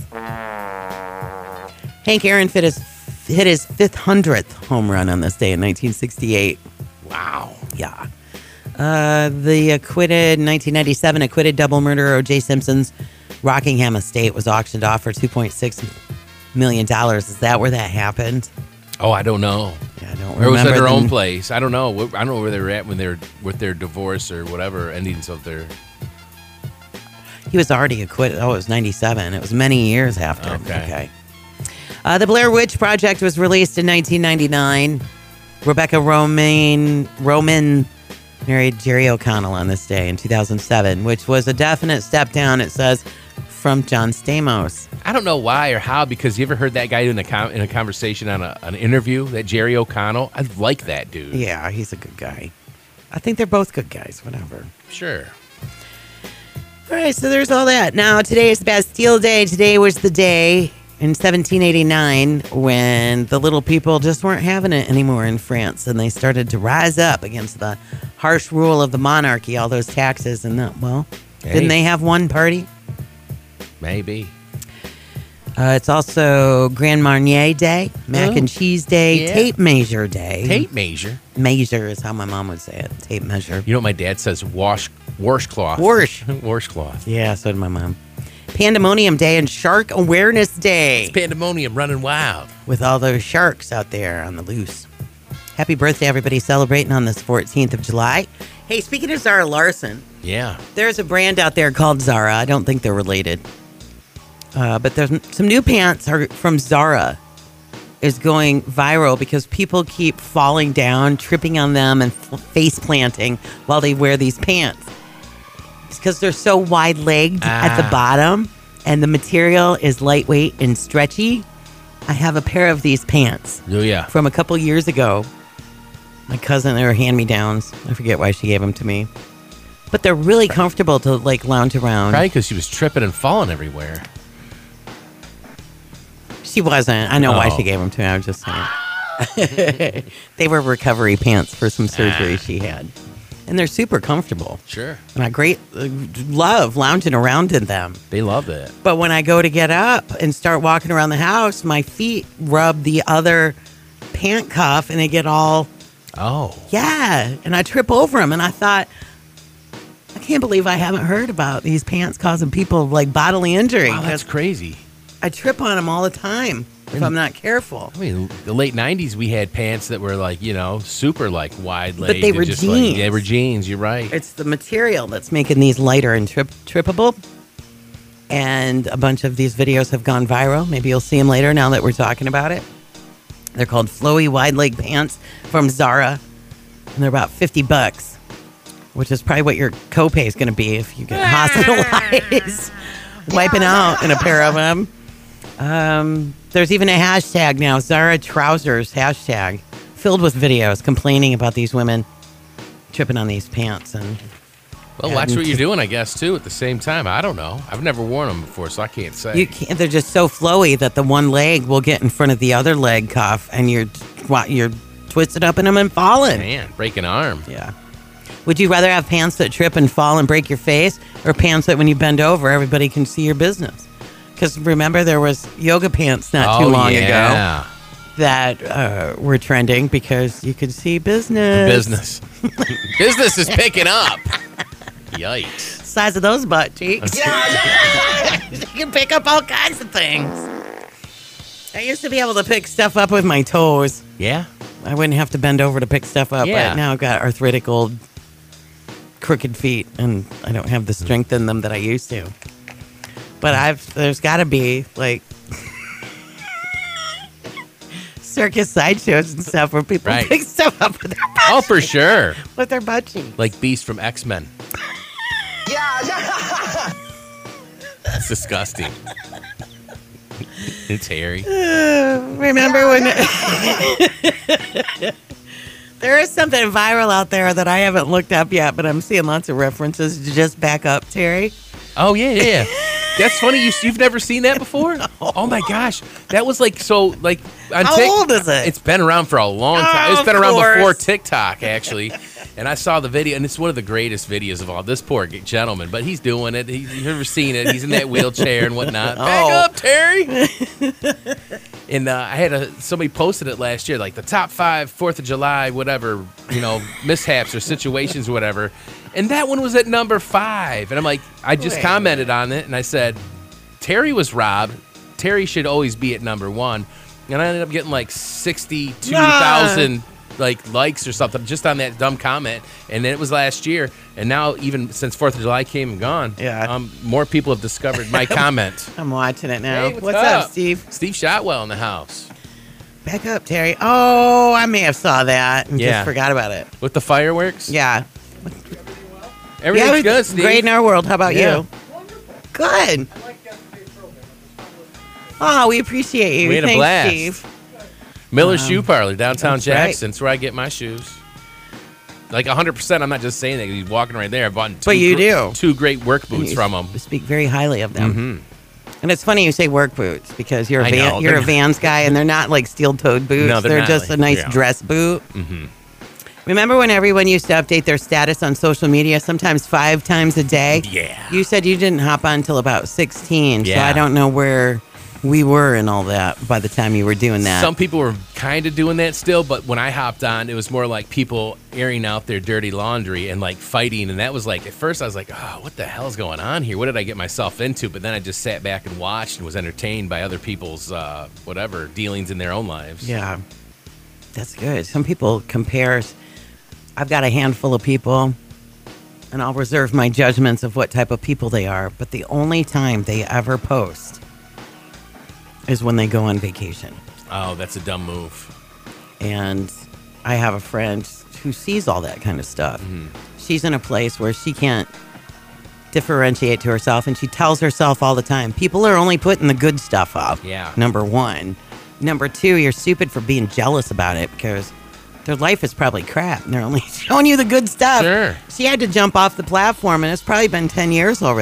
Hank Aaron hit his, hit his fifth hundredth home run on this day in nineteen sixty-eight.
Wow.
Yeah. Uh, the acquitted, nineteen ninety-seven acquitted double murderer O J Simpson's Rockingham estate was auctioned off for two point six million dollars. Is that where that happened?
Oh, I don't know.
Yeah, I don't
Or was it
remember
their
the-
own place? I don't know. What- I don't know where they were at when they're with their divorce or whatever endings of their.
He was already acquitted. Oh, it was ninety-seven. It was many years after.
Okay.
Uh, the Blair Witch Project was released in nineteen ninety-nine. Rebecca Romaine Roman married Jerry O'Connell on this day in two thousand seven, which was a definite step down, it says, from John Stamos.
I don't know why or how, because you ever heard that guy in a, com- in a conversation on a, an interview, that Jerry O'Connell? I like that dude.
Yeah, he's a good guy. I think they're both good guys, whatever.
Sure.
All right, so there's all that. Now, today is Bastille Day. Today was the day in seventeen eighty-nine when the little people just weren't having it anymore in France, and they started to rise up against the harsh rule of the monarchy, all those taxes, and that, well,
Hey.
didn't they have one party?
Maybe.
Uh, it's also Grand Marnier Day, Mac
Oh.
and Cheese Day,
Yeah.
Tape Measure Day.
Tape measure.
Measure is how my mom would say it. Tape measure.
You know what my dad says? Wash, washcloth.
Wash.
Washcloth.
Yeah, so did my mom. Pandemonium Day and Shark Awareness Day.
Pandemonium running wild.
With all those sharks out there on the loose. Happy birthday, everybody celebrating on this fourteenth of July. Hey, speaking of Zara Larson,
Yeah.
there's a brand out there called Zara. I don't think they're related. Uh, but there's some new pants are from Zara is going viral because people keep falling down, tripping on them, and f- face planting while they wear these pants. It's because they're so wide-legged at the
Ah.
bottom, and the material is lightweight and stretchy. I have a pair of these pants
Oh, yeah.
from a couple years ago. My cousin, they were hand-me-downs. I forget why she gave them to me. But they're really comfortable to, like, lounge around.
Probably because she was tripping and falling everywhere.
She wasn't. I know why
Oh.
she gave them to me. I was just saying. They were recovery pants for some surgery she had. and they're super comfortable.
Sure.
And I great uh, love lounging around in them.
They love it.
But when I go to get up and start walking around the house, my feet rub the other pant cuff and they get all,
Oh.
yeah. And I trip over them. And I thought, I can't believe I haven't heard about these pants causing people like bodily injury.
Wow, that's crazy.
I trip on them all the time if I'm not careful.
I mean, the late nineties, we had pants that were like, you know, super like wide legged.
But they were
just
jeans.
Like, they were jeans. You're right.
It's the material that's making these lighter and trip trippable. And a bunch of these videos have gone viral. Maybe you'll see them later now that we're talking about it. They're called flowy wide leg pants from Zara. And they're about fifty bucks, which is probably what your copay is going to be if you get hospitalized. Wiping out in a pair of them. Um, there's even a hashtag now, Zara Trousers hashtag, filled with videos complaining about these women tripping on these pants. And
Well, watch what you're doing, I guess, too, at the same time. I don't know. I've never worn them before, so I can't say.
You can't, they're just so flowy that the one leg will get in front of the other leg cuff, and you're you're twisted up in them and falling.
Man, break an arm.
Yeah. Would you rather have pants that trip and fall and break your face, or pants that when you bend over, everybody can see your business? Because remember, there was yoga pants not too
Oh,
long
yeah.
ago that uh, were trending because you could see business.
Business. Business is picking up. Yikes.
Size of those butt cheeks. You can pick up all kinds of things. I used to be able to pick stuff up with my toes.
Yeah?
I wouldn't have to bend over to pick stuff up.
Yeah.
But now I've got arthritic old crooked feet, and I don't have the strength in them that I used to. But I've there's got to be like circus sideshows and stuff where people
Right.
pick stuff up with their butt
Oh, for sure.
with their butt cheeks.
Like Beast from X-Men. It's disgusting. It's hairy.
Uh, remember when there is something viral out there that I haven't looked up yet, but I'm seeing lots of references to just back up, Terry.
Oh, yeah, yeah. That's funny. You, you've never seen that before? No. Oh, my gosh. That was like, so, like, on
How
Tik-
old is it?
It's been around for a long time.
Oh,
it's been
of
around
course.
before TikTok, actually. And I saw the video, and it's one of the greatest videos of all. This poor gentleman, but he's doing it. He, you've never seen it. He's in that wheelchair and whatnot. Back
Oh.
up, Terry. And uh, I had a somebody posted it last year, like the top five Fourth of July, whatever, you know, mishaps or situations, or whatever. And that one was at number five. And I'm like, I just
Wait.
commented on it, and I said, Terry was robbed. Terry should always be at number one. And I ended up getting like sixty-two thousand like likes or something just on that dumb comment. And it was last year. And now, even since Fourth of July came and gone,
Yeah.
um, more people have discovered my comment.
I'm watching it now.
Hey,
what's, up? Steve?
Steve Shotwell in the house
Back up, Terry. Oh, I may have saw that and
Yeah.
just forgot about it.
with the fireworks.
Yeah.
Everything's
yeah,
good,
it's
Steve.
great in our world. How about
Yeah.
you? Good. Oh, we appreciate you.
We had a
Thanks,
blast.
Steve.
Miller's
Um,
Shoe Parlor, downtown
that's right.
Jackson. That's where I get my shoes. Like one hundred percent. I'm not just saying that. He's walking right there. I bought two,
But you
gr-
do.
two great work boots
You
from him.
Speak very highly of them.
Mm-hmm.
And it's funny you say work boots because you're a
I
van,
know,
you're
they're
a Vans guy, and they're not like steel-toed boots.
No, they're
they're
not
just
like-
a nice
yeah.
dress boot.
Mm-hmm.
Remember when everyone used to update their status on social media, sometimes five times a day?
Yeah.
You said you didn't hop on until about sixteen, so
Yeah.
I don't know where we were and all that by the time you were doing that.
Some people were kind of doing that still, but when I hopped on, it was more like people airing out their dirty laundry and like fighting. And that was like, at first I was like, oh, what the hell's going on here? What did I get myself into? But then I just sat back and watched and was entertained by other people's, uh, whatever, dealings in their own lives.
Yeah, that's good. Some people compare. I've got a handful of people, and I'll reserve my judgments of what type of people they are, but the only time they ever post is when they go on vacation.
Oh, that's a dumb move.
And I have a friend who sees all that kind of stuff.
Mm-hmm.
She's in a place where she can't differentiate to herself, and she tells herself all the time, people are only putting the good stuff up.
Yeah.
Number one. Number two, you're stupid for being jealous about it because their life is probably crap and they're only showing you the good stuff.
Sure.
She had to jump off the platform, and it's probably been ten years already.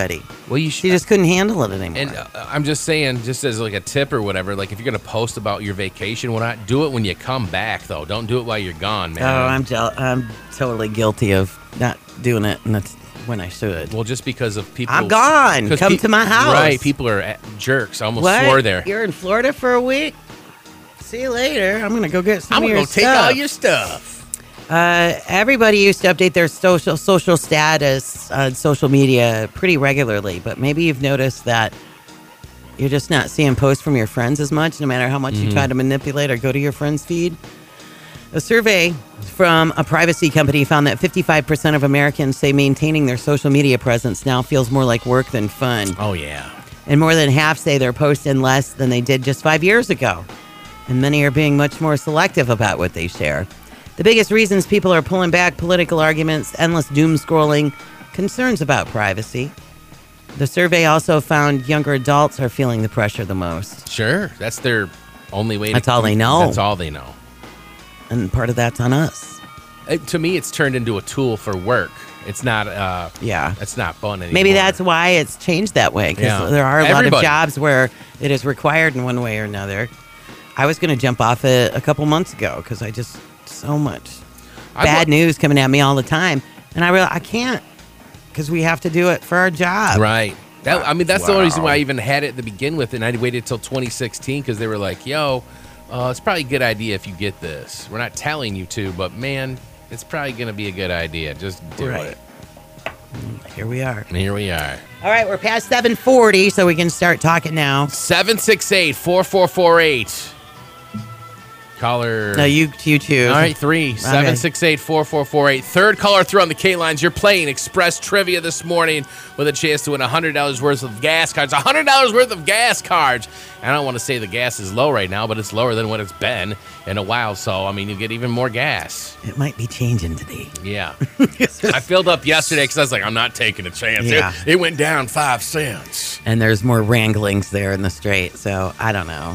Well, you
She
should.
just couldn't handle it anymore.
And uh, I'm just saying, just as like a tip or whatever, like if you're gonna post about your vacation, why not do it when you come back though? Don't do it while you're gone, man.
oh, I'm jeal- I'm totally guilty of not doing it and that's when I should.
Well, just because of people.
I'm gone.
'cause
Come
pe-
to my house.
Right, people are at jerks. I almost
What?
swore there.
You're in Florida for a week? See you later. I'm gonna go get some
I'm
of
gonna
your
go take
stuff.
all your stuff.
Uh, everybody used to update their social social status on social media pretty regularly, but maybe you've noticed that you're just not seeing posts from your friends as much, no matter how much
Mm-hmm.
you try to manipulate or go to your friends' feed. A survey from a privacy company found that fifty-five percent of Americans say maintaining their social media presence now feels more like work than fun.
Oh yeah.
And more than half say they're posting less than they did just five years ago. And many are being much more selective about what they share. The biggest reasons people are pulling back: political arguments, endless doom scrolling, concerns about privacy. The survey also found younger adults are feeling the pressure the most.
Sure, that's their only way.
That's
to,
all they know.
That's all they know.
And part of that's on us.
It, to me, it's turned into a tool for work. It's not. Uh,
Yeah.
It's not fun anymore.
Maybe that's why it's changed that way, because
Yeah.
there are a lot
Everybody.
of jobs where it is required in one way or another. I was going to jump off it a couple months ago because I just, so much
I
bad
wa-
news coming at me all the time. And I realized I can't because we have to do it for our job.
Right. That, I mean, that's the only reason
Wow.
why I even had it to begin with, and I waited till twenty sixteen because they were like, "Yo, uh, it's probably a good idea if you get this. We're not telling you to, but man, it's probably going to be a good idea. Just do
Right.
it."
Here we are.
And here we are.
All right, we're past seven forty, so we can start talking now.
seven six eight, four four four eight. Caller.
No, you, you choose.
All right, three seven six eight four four four eight. Third caller through on the K lines. You're playing Express Trivia this morning with a chance to win a hundred dollars worth of gas cards. A hundred dollars worth of gas cards. I don't want to say the gas is low right now, but it's lower than what it's been in a while. So I mean, you get even more gas.
It might be changing today.
Yeah, I filled up yesterday because I was like, I'm not taking a chance.
Yeah.
It, it went down five cents.
And there's more wranglings there in the straight, so I don't know.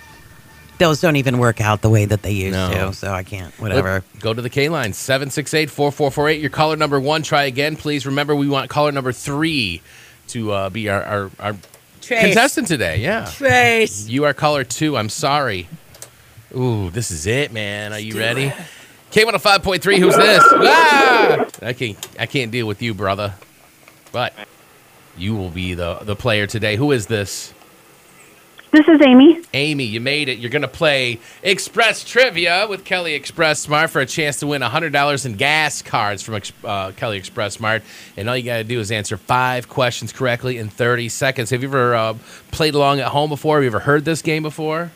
Those don't even work out the way that they used
No.
to, so I can't, whatever.
Look, go to the K line, seven six eight, four four four eight. Your caller number one. Try again, please. Remember, we want caller number three to uh, be our, our, our
Trace.
contestant today. Yeah.
Trace.
You are caller two. I'm sorry. Ooh, this is it, man. Are you ready? K one oh five point three. Who's this? Ah! I can't, I can't deal with you, brother. But you will be the, the player today. Who is this?
This is Amy.
Amy, you made it. You're going to play Express Trivia with Kelly Express Smart for a chance to win one hundred dollars in gas cards from uh, Kelly Express Smart. And all you got to do is answer five questions correctly in thirty seconds. Have you ever uh, played along at home before? Have you ever heard this game before?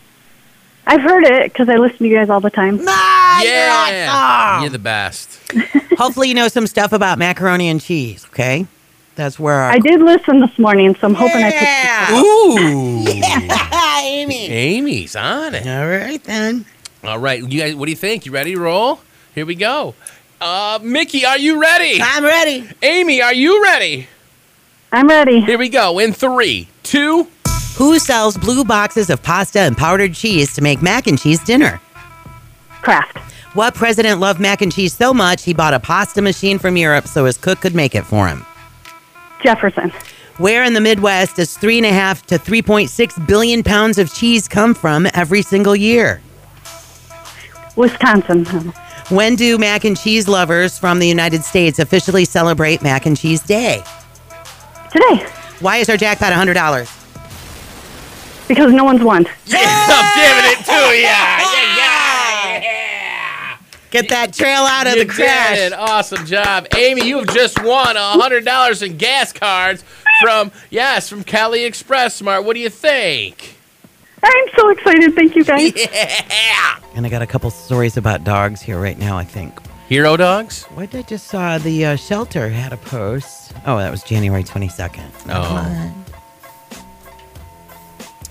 I've heard it because I listen to you guys all the time.
Ah,
yeah.
you're awesome.
You're the best.
Hopefully you know some stuff about macaroni and cheese, okay? That's where our...
I did listen this morning, so I'm hoping I picked
Yeah.
Ooh.
Yeah, Amy.
Amy's on it.
All right, then.
All right. You guys, what do you think? You ready to roll? Here we go. Uh, Mickey, are you ready?
I'm ready.
Amy, are you ready?
I'm ready.
Here we go. In three, two,
Who sells blue boxes of pasta and powdered cheese to make mac and cheese dinner?
Kraft.
What president loved mac and cheese so much he bought a pasta machine from Europe so his cook could make it for him?
Jefferson.
Where in the Midwest does three and a half to three point six billion pounds of cheese come from every single year?
Wisconsin.
When do mac and cheese lovers from the United States officially celebrate Mac and Cheese Day?
Today.
Why is our jackpot one hundred dollars?
Because no one's won.
Yeah, I'm giving it to you. Yeah, yeah.
Get that trail out of
You
the crash.
did. Awesome job. Amy, you've just won one hundred dollars in gas cards from, yes, from Cali Express Smart. What do you think?
I'm so excited. Thank you, guys.
Yeah.
And I got a couple stories about dogs here right now, I think.
Hero dogs?
What I just saw, the uh, shelter had a post. Oh, that was January twenty-second.
Oh.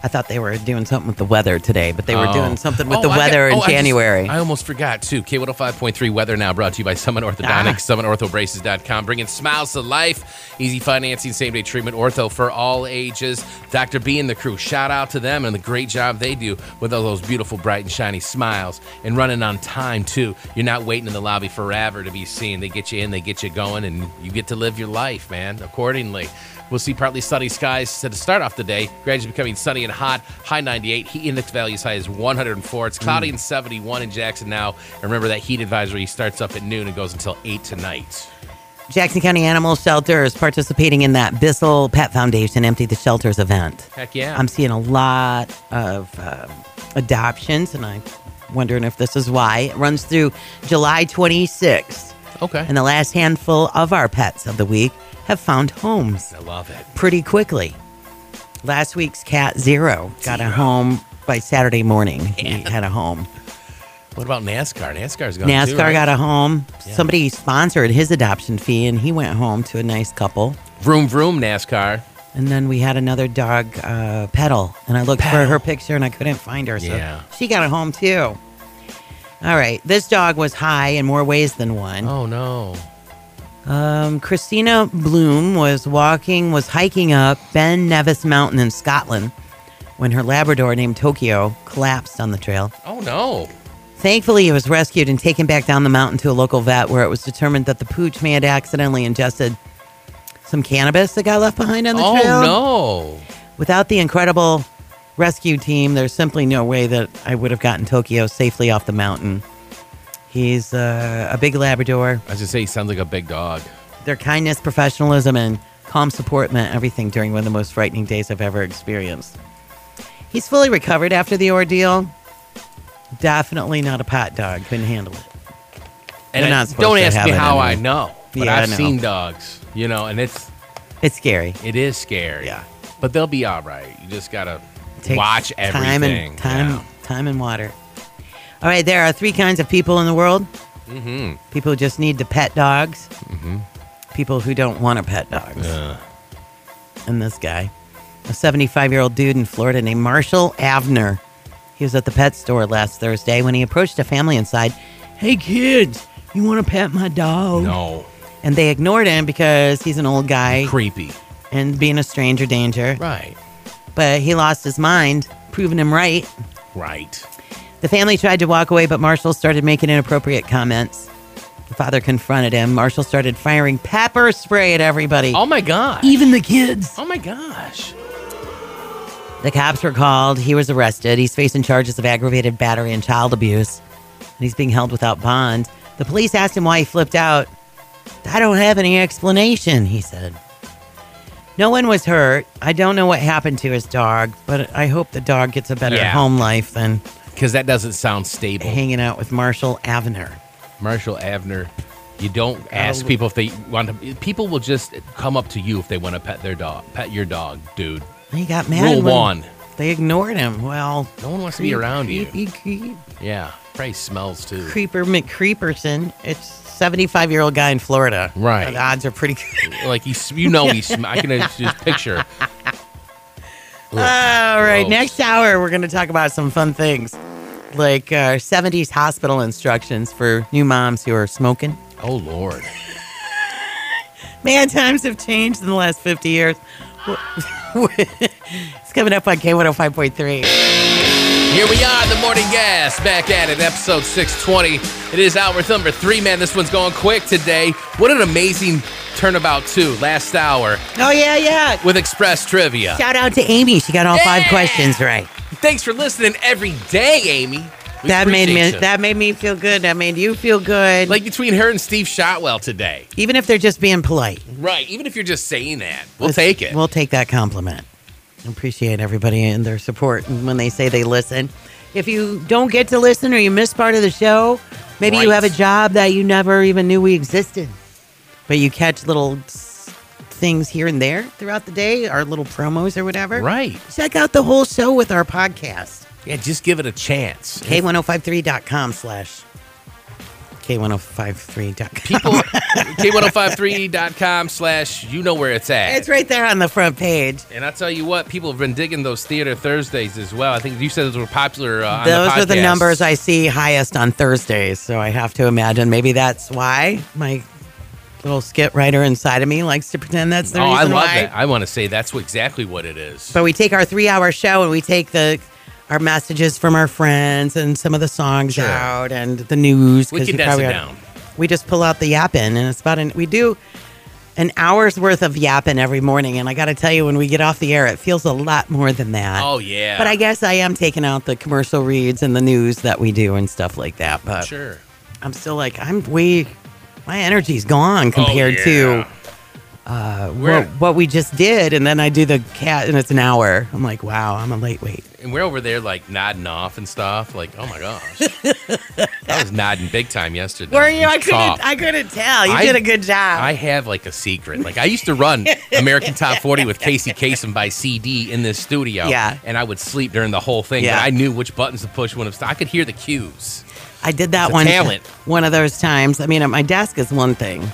I thought they were doing something with the weather today, but they were
Oh.
doing something with
Oh,
the
I
weather
got-
in
oh, I just-
January.
I, almost forgot, too. K one oh five point three weather now brought to you by Summit Orthodontics,
Ah.
summit ortho braces dot com, bringing smiles to life. Easy financing, same-day treatment, ortho for all ages. Doctor B and the crew, shout out to them and the great job they do with all those beautiful, bright, and shiny smiles. And running on time, too. You're not waiting in the lobby forever to be seen. They get you in, they get you going, and you get to live your life, man, accordingly. We'll see partly sunny skies to start off the day. Gradually becoming sunny and hot. High ninety-eight. Heat index value as high as one hundred four. It's cloudy and seventy-one in Jackson now. And remember that heat advisory starts up at noon and goes until eight tonight.
Jackson County Animal Shelter is participating in that Bissell Pet Foundation Empty the Shelters event.
Heck yeah.
I'm seeing a lot of um, adoptions, and I'm wondering if this is why. It runs through July twenty-sixth.
Okay.
And the last handful of our pets of the week have found homes
I love it.
pretty quickly. Last week's cat Zero got a home by Saturday morning. He had a home.
What about NASCAR? NASCAR's gone
NASCAR
too, right?
got a home.
Yeah.
Somebody sponsored his adoption fee, and he went home to a nice couple.
Vroom, vroom, NASCAR.
And then we had another dog, uh, Petal, and I looked for
Petal.
her picture and I couldn't find her. So
Yeah.
she got a home too. All right, this dog was high in more ways than one.
Oh, no.
Um, Christina Bloom was walking, was hiking up Ben Nevis Mountain in Scotland when her Labrador named Tokyo collapsed on the trail.
Oh, no.
Thankfully, it was rescued and taken back down the mountain to a local vet where it was determined that the pooch may have accidentally ingested some cannabis that got left behind on the
Oh,
trail.
no.
Without the incredible rescue team, there's simply no way that I would have gotten Tokyo safely off the mountain. He's uh, a big Labrador.
I was going to say, he sounds like a big dog.
Their kindness, professionalism, and calm support meant everything during one of the most frightening days I've ever experienced. He's fully recovered after the ordeal. Definitely not a pot dog. Couldn't handle it.
And
They're
I-
not supposed
don't
to
ask
have
me
it
how I
anyway.
know, but
Yeah, I
I've
know.
seen dogs, you know, and it's
It's scary.
it is scary.
Yeah.
But they'll be all right. You just got to
Takes
watch everything.
Time and time,
Yeah.
time and water. All right, there are three kinds of people in the world.
Mm-hmm.
People who just need to pet dogs. People who don't want to pet dogs.
Uh,
And this guy, a seventy-five-year-old dude in Florida named Marshall Avner. He was at the pet store last Thursday when he approached a family inside. Hey, kids, you want to pet my dog?
no.
And they ignored him because he's an old guy
Creepy.
and being a stranger danger.
Right.
But he lost his mind, proving him right.
Right.
The family tried to walk away, but Marshall started making inappropriate comments. The father confronted him. Marshall started firing pepper spray at everybody,
Oh, my gosh.
even the kids.
Oh, my gosh.
The cops were called. He was arrested. He's facing charges of aggravated battery and child abuse. And he's being held without bond. The police asked him why he flipped out. I don't have any explanation, he said. No one was hurt. I don't know what happened to his dog, but I hope the dog gets a better
Yeah.
home life than
Because that doesn't sound stable.
hanging out with Marshall Avner.
Marshall Avner, you don't ask people if they want to. People will just come up to you if they want to pet their dog. Pet your dog, dude.
He got mad.
Rule
when
one.
They ignored him. Well,
No one wants to be around you.
Creep, creep,
Yeah. Probably smells too.
Creeper McCreeperson. It's seventy-five-year-old guy in Florida.
Right.
The odds are pretty good.
Like, he, you know, he sm- I can just picture.
All right,
Gross.
next hour we're going to talk about some fun things, like uh, seventies hospital instructions for new moms who are smoking.
Oh, Lord.
Man, times have changed in the last fifty years. It's coming up on K one oh five point three.
Here we are, the Morning Gas, back at it, episode six twenty. It is hour number three, man. This one's going quick today. What an amazing turnabout, too, last hour
Oh, yeah, yeah.
with Express Trivia.
Shout out to Amy. She got all five
Yeah.
questions right.
Thanks for listening every day, Amy. We
That made me
appreciate you.
that made me feel good. That made you feel good.
Like between her and Steve Shotwell today.
Even if they're just being polite.
Right. Even if you're just saying that, we'll
Let's-
take it.
We'll take that compliment. Appreciate everybody and their support when they say they listen. If you don't get to listen or you miss part of the show, maybe you
Right.
have a job that you never even knew we existed. But you catch little s- things here and there throughout the day, our little promos or whatever.
Right.
Check out the whole show with our podcast.
Yeah, just give it a chance.
K ten fifty-three dot com slash K one oh five three dot com.
People, K one oh five three dot com slash, you know where it's at.
It's right there on the front page.
And I'll tell you what, people have been digging those Theater Thursdays as well. I think you said those were popular uh, on
Those
the podcast.
are the numbers I see highest on Thursdays, so I have to imagine maybe that's why my little skit writer inside of me likes to pretend that's the
Oh,
reason
I love
why.
that. I want to say that's what, exactly what it is.
But we take our three-hour show and we take the our messages from our friends and some of the songs
Sure.
out and the news.
We
'cause you
condense
probably
it
are-
down.
We just pull out the yapping, and it's about an we do an hour's worth of yapping every morning. And I got to tell you, when we get off the air, it feels a lot more than that.
Oh, yeah.
But I guess I am taking out the commercial reads and the news that we do and stuff like that. But
Sure.
I'm still like I'm way my energy's gone compared
oh,
to.
yeah.
Uh,
We're-
what, what we just did, and then I do the cat, and it's an hour. I'm like, wow, I'm a late wait.
And we're over there like nodding off and stuff. Like, oh my gosh. I was nodding big time yesterday.
Were you? I
Talk.
couldn't. I couldn't tell. You
I-
did a good job.
I have like a secret. Like I used to run American Top forty with Casey Kasem by C D in this studio.
Yeah.
And I would sleep during the whole thing.
Yeah.
But I knew which buttons to push when it was. I could hear the cues.
I did that
It's a
one.
talent.
One of those times. I mean, at my desk is one thing,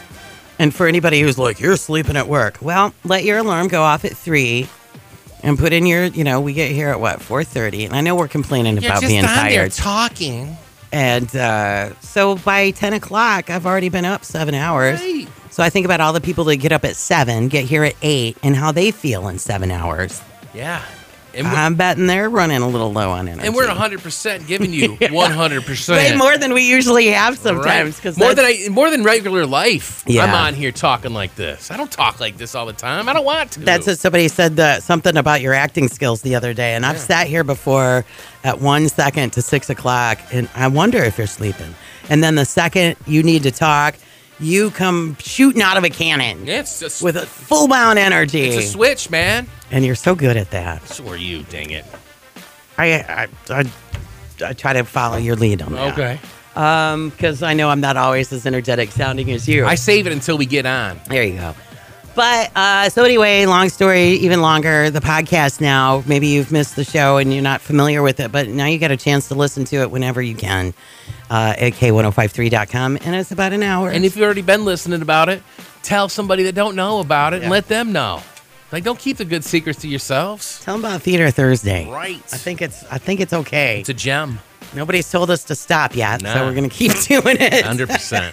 and for anybody who's like, you're sleeping at work, well, let your alarm go off at three, and put in your. You know, we get here at what four thirty, and I know we're complaining about being tired.
talking.
And uh, so by ten o'clock, I've already been up seven hours.
Right.
So I think about all the people that get up at seven, get here at eight, and how they feel in seven hours.
Yeah. And we're,
I'm betting they're running a little low on energy.
and we're one hundred percent giving you one hundred percent.
way more than we usually have sometimes.
Right.
Because
more than I, more than regular life.
Yeah.
I'm on here talking like this. I don't talk like this all the time. I don't want to.
That's what somebody said uh, something about your acting skills the other day, and I've
Yeah.
sat here before at one second to six o'clock, and I wonder if you're sleeping. And then the second you need to talk, you come shooting out of a cannon
Yeah, it's just
with a full bound energy,
it's a switch, man.
and you're so good at that.
So are you, dang it.
I I, I, I try to follow your lead on that.
Okay.
Um, because I know I'm not always as energetic sounding as you.
I save it until we get on.
There you go. But uh, so anyway, long story, even longer. The podcast now. Maybe you've missed the show and you're not familiar with it, but now you got a chance to listen to it whenever you can uh, at K one oh five three dot com, and it's about an hour.
And if you've already been listening about it, tell somebody that don't know about it
Yeah.
and let them know. Like, don't keep the good secrets to yourselves.
Tell them about Theater Thursday.
Right.
I think it's. I think it's okay.
It's a gem.
Nobody's told us to stop yet, so
Nah.
we're gonna keep doing it.
one hundred percent.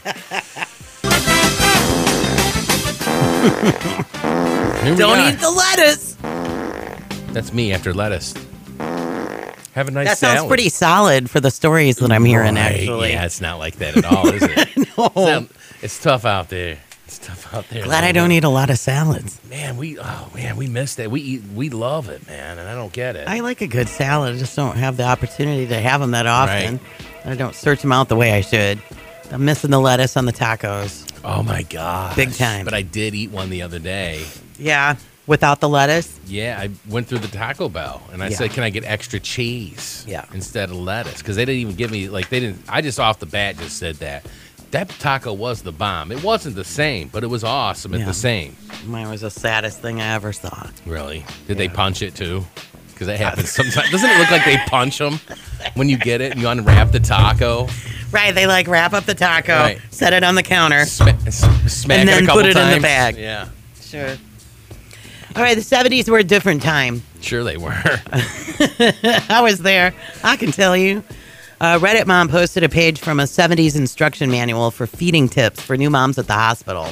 Here we
Don't
are.
eat the lettuce.
That's me after lettuce. Have a nice
That sounds
salad.
pretty solid for the stories that I'm hearing.
Right.
Actually,
Yeah, it's not like that at all, is it?
no.
It's, not- it's tough out there. It's tough out there.
Glad I don't eat a lot of salads.
Man, we oh man, we missed it. We eat, we love it, man, and I don't get it.
I like a good salad. I just don't have the opportunity to have them that often. I don't search them out the way I should. I'm missing the lettuce on the tacos.
oh my god,
Big time.
But I did eat one the other day.
Yeah, without the lettuce.
Yeah, I went through the Taco Bell and I
Yeah.
said, "Can I get extra cheese?"
Yeah.
instead of lettuce, because they didn't even give me like they didn't. I just off the bat just said that. That taco was the bomb. It wasn't the same, but it was awesome at
Yeah.
the same.
Mine was the saddest thing I ever saw.
Really? Did they punch it too? Because that happens sometimes. Doesn't it look like they punch them when you get it and you unwrap the taco?
Right, they like wrap up the taco,
Right.
set it on the counter.
Sma- s- smack
And
it
then
a couple
put it in the
times.
bag.
Yeah,
Sure. All right, the seventies were a different time.
sure they were.
I was there. I can tell you. Uh, Reddit mom posted a page from a seventies instruction manual for feeding tips for new moms at the hospital.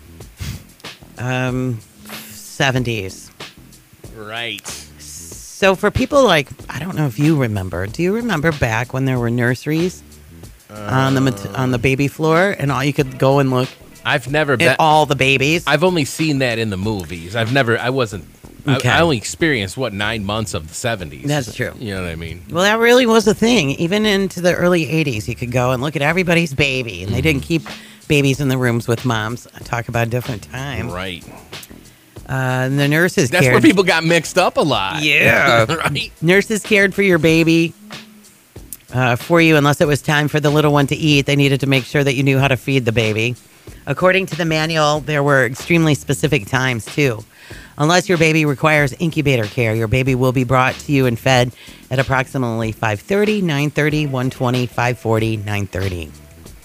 Um, seventies.
Right.
So for people like, I don't know if you remember. Do you remember back when there were nurseries on the mat- on the baby floor, and all you could go and look
I've never
at
been.
all the babies?
I've only seen that in the movies. I've never. I wasn't. I-
Okay.
I, only experienced what nine months of the seventies.
That's true.
You know what I mean?
Well, that really was a thing. Even into the early eighties, you could go and look at everybody's baby, and they didn't keep babies in the rooms with moms. I talk about a different time.
Right.
Uh, and the nurses
That's
cared.
where people got mixed up a lot.
Yeah.
right.
Nurses cared for your baby uh, for you unless it was time for the little one to eat. They needed to make sure that you knew how to feed the baby. According to the manual, there were extremely specific times, too. Unless your baby requires incubator care, your baby will be brought to you and fed at approximately five thirty, nine thirty, one twenty, five forty, nine thirty.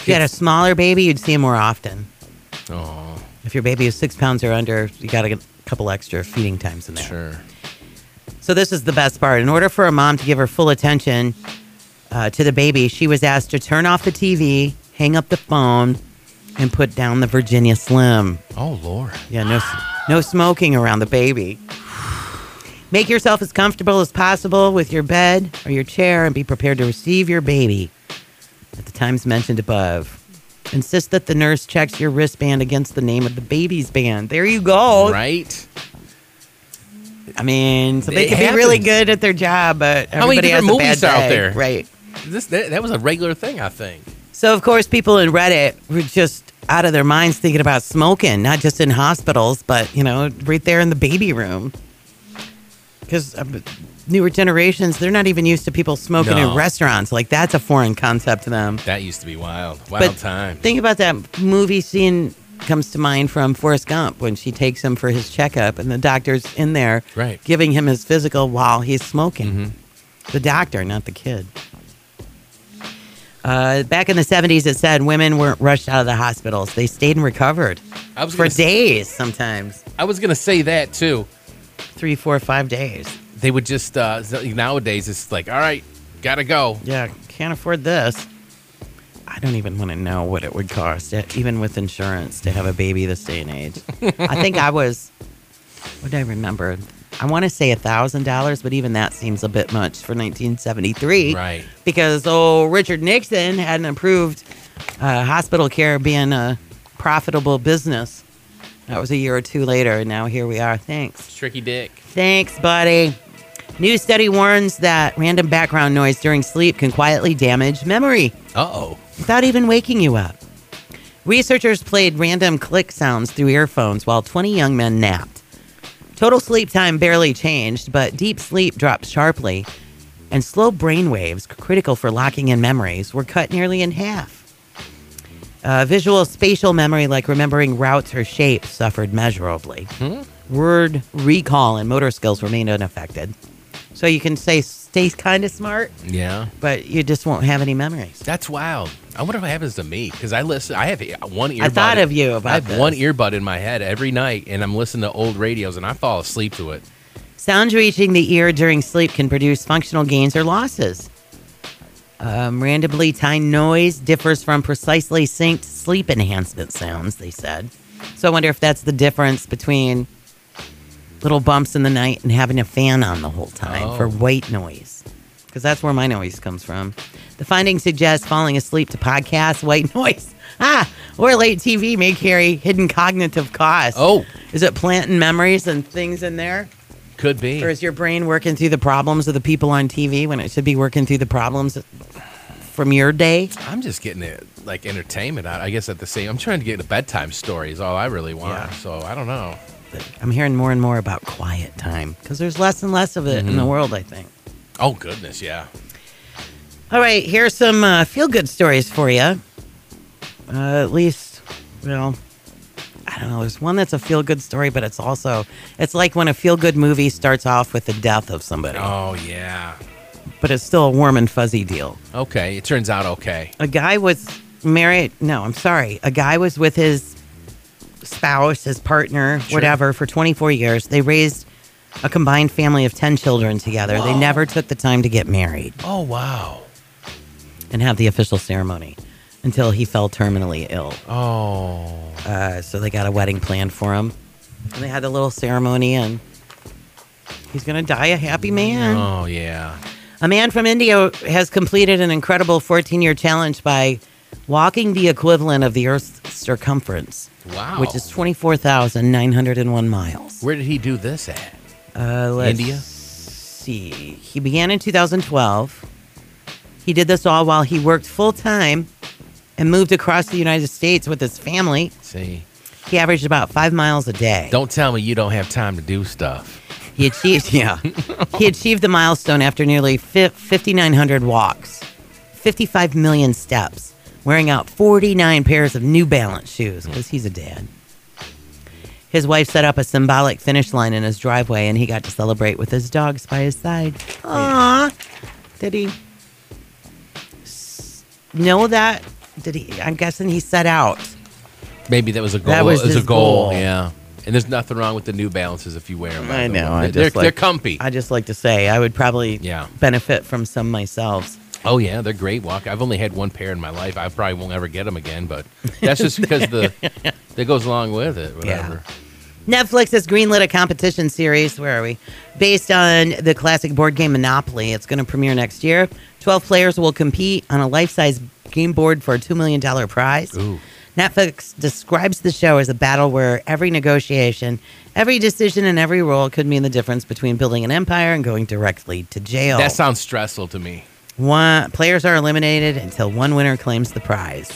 If you had a smaller baby, you'd see him more often.
Oh,
If your baby is six pounds or under, you got to get a couple extra feeding times in there.
sure.
So this is the best part. In order for a mom to give her full attention uh, to the baby, she was asked to turn off the T V, hang up the phone, and put down the Virginia Slim.
Oh, Lord.
Yeah, no, no smoking around the baby. Make yourself as comfortable as possible with your bed or your chair and be prepared to receive your baby at the times mentioned above. Insist that the nurse checks your wristband against the name of the baby's band. There you go.
Right?
I mean, so they
It
can be really
happens.
good at their job, but
How many
everybody has
different
a bad
movies are out
day.
there?
Right.
This that, that was a regular thing, I think.
So, of course, people in Reddit were just out of their minds thinking about smoking, not just in hospitals, but, you know, right there in the baby room. Because uh, newer generations, they're not even used to people smoking
No.
in restaurants. Like, that's a foreign concept to them.
That used to be wild. Wild
But
time.
think about that movie scene comes to mind from Forrest Gump when she takes him for his checkup and the doctor's in there
Right.
giving him his physical while he's smoking.
Mm-hmm.
The doctor, not the kid. Uh, back in the seventies, it said women weren't rushed out of the hospitals. They stayed and recovered
I was
for
gonna s-
days sometimes.
I was going to say that, too.
Three, four, five days.
They would just, uh, nowadays, it's like, all right, got to go.
Yeah, can't afford this. I don't even want to know what it would cost, eh, even with insurance, to have a baby this day and age. I think I was, what did I remember? I want to say one thousand dollars, but even that seems a bit much for nineteen seventy-three.
Right.
Because, oh, Richard Nixon hadn't approved uh, hospital care being a profitable business. That was a year or two later, and now here we are. Thanks.
Tricky Dick.
Thanks, buddy. New study warns that random background noise during sleep can quietly damage memory
Uh-oh.
without even waking you up. Researchers played random click sounds through earphones while twenty young men napped. Total sleep time barely changed, but deep sleep dropped sharply, and slow brain waves, critical for locking in memories, were cut nearly in half. Uh, visual spatial memory, like remembering routes or shapes, suffered measurably. Word recall and motor skills remained unaffected. So you can say stay kind of smart,
Yeah.
but you just won't have any memories.
That's wild. I wonder what happens to me because I listen. I have one earbud.
I thought of you about
I have
this.
one earbud in my head every night, and I'm listening to old radios, and I fall asleep to it.
Sounds reaching the ear during sleep can produce functional gains or losses. Um, randomly timed noise differs from precisely synced sleep enhancement sounds, they said. So I wonder if that's the difference between little bumps in the night and having a fan on the whole time
Oh.
for white noise. Because that's where my noise comes from. The findings suggest falling asleep to podcasts, white noise, ah, or late T V may carry hidden cognitive costs.
Oh.
Is it planting memories and things in there?
Could be.
Or is your brain working through the problems of the people on T V when it should be working through the problems from your day?
I'm just getting it like entertainment. I I guess at the same. I'm trying to get a bedtime story. Is all I really want.
Yeah.
So I don't know.
I'm hearing more and more about quiet time because there's less and less of it in the world, I think.
Oh goodness, yeah.
All right, here's some uh, feel-good stories for you. Uh, at least, well, I don't know. There's one that's a feel-good story, but it's also, it's like when a feel-good movie starts off with the death of somebody,
Oh yeah.
but it's still a warm and fuzzy deal.
Okay. It turns out okay.
A guy was married, no, I'm sorry. A guy was with his spouse, his partner,
Sure.
whatever, for twenty-four years. They raised a combined family of ten children together. They
Whoa.
never took the time to get married
Oh wow.
and have the official ceremony until he fell terminally ill.
Oh.
Uh, so they got a wedding planned for him. And they had a little ceremony, and he's going to die a happy man.
Oh yeah.
A man from India has completed an incredible fourteen-year challenge by walking the equivalent of the Earth's circumference,
Wow.
which is twenty-four thousand nine hundred one miles.
Where did he do this at?
Uh, let's
India?
see. He began in two thousand twelve. He did this all while he worked full-time and moved across the United States with his family.
See.
He averaged about five miles a day.
Don't tell me you don't have time to do stuff.
He achieved, yeah. He achieved the milestone after nearly fifty-nine hundred walks, fifty-five million steps, wearing out forty-nine pairs of New Balance shoes because he's a dad. His wife set up a symbolic finish line in his driveway, and he got to celebrate with his dogs by his side. Aww. Did he s- know that did he? I'm guessing he set out.
Maybe that was a goal.
That was
it was
his
a goal,
goal.
yeah. And there's nothing wrong with the New Balances if you wear them.
I know. I
They're,
just like,
they're comfy.
I just like to say I would probably
Yeah.
benefit from some myself.
Oh, yeah, they're great walk. I've only had one pair in my life. I probably won't ever get them again, but that's just because the that goes along with it, whatever.
Yeah. Netflix has greenlit a competition series, where are we? Based on the classic board game Monopoly. It's going to premiere next year. twelve players will compete on a life-size game board for a two million dollars prize.
Ooh.
Netflix describes the show as a battle where every negotiation, every decision, and every role could mean the difference between building an empire and going directly to jail.
That sounds stressful to me.
One, players are eliminated until one winner claims the prize.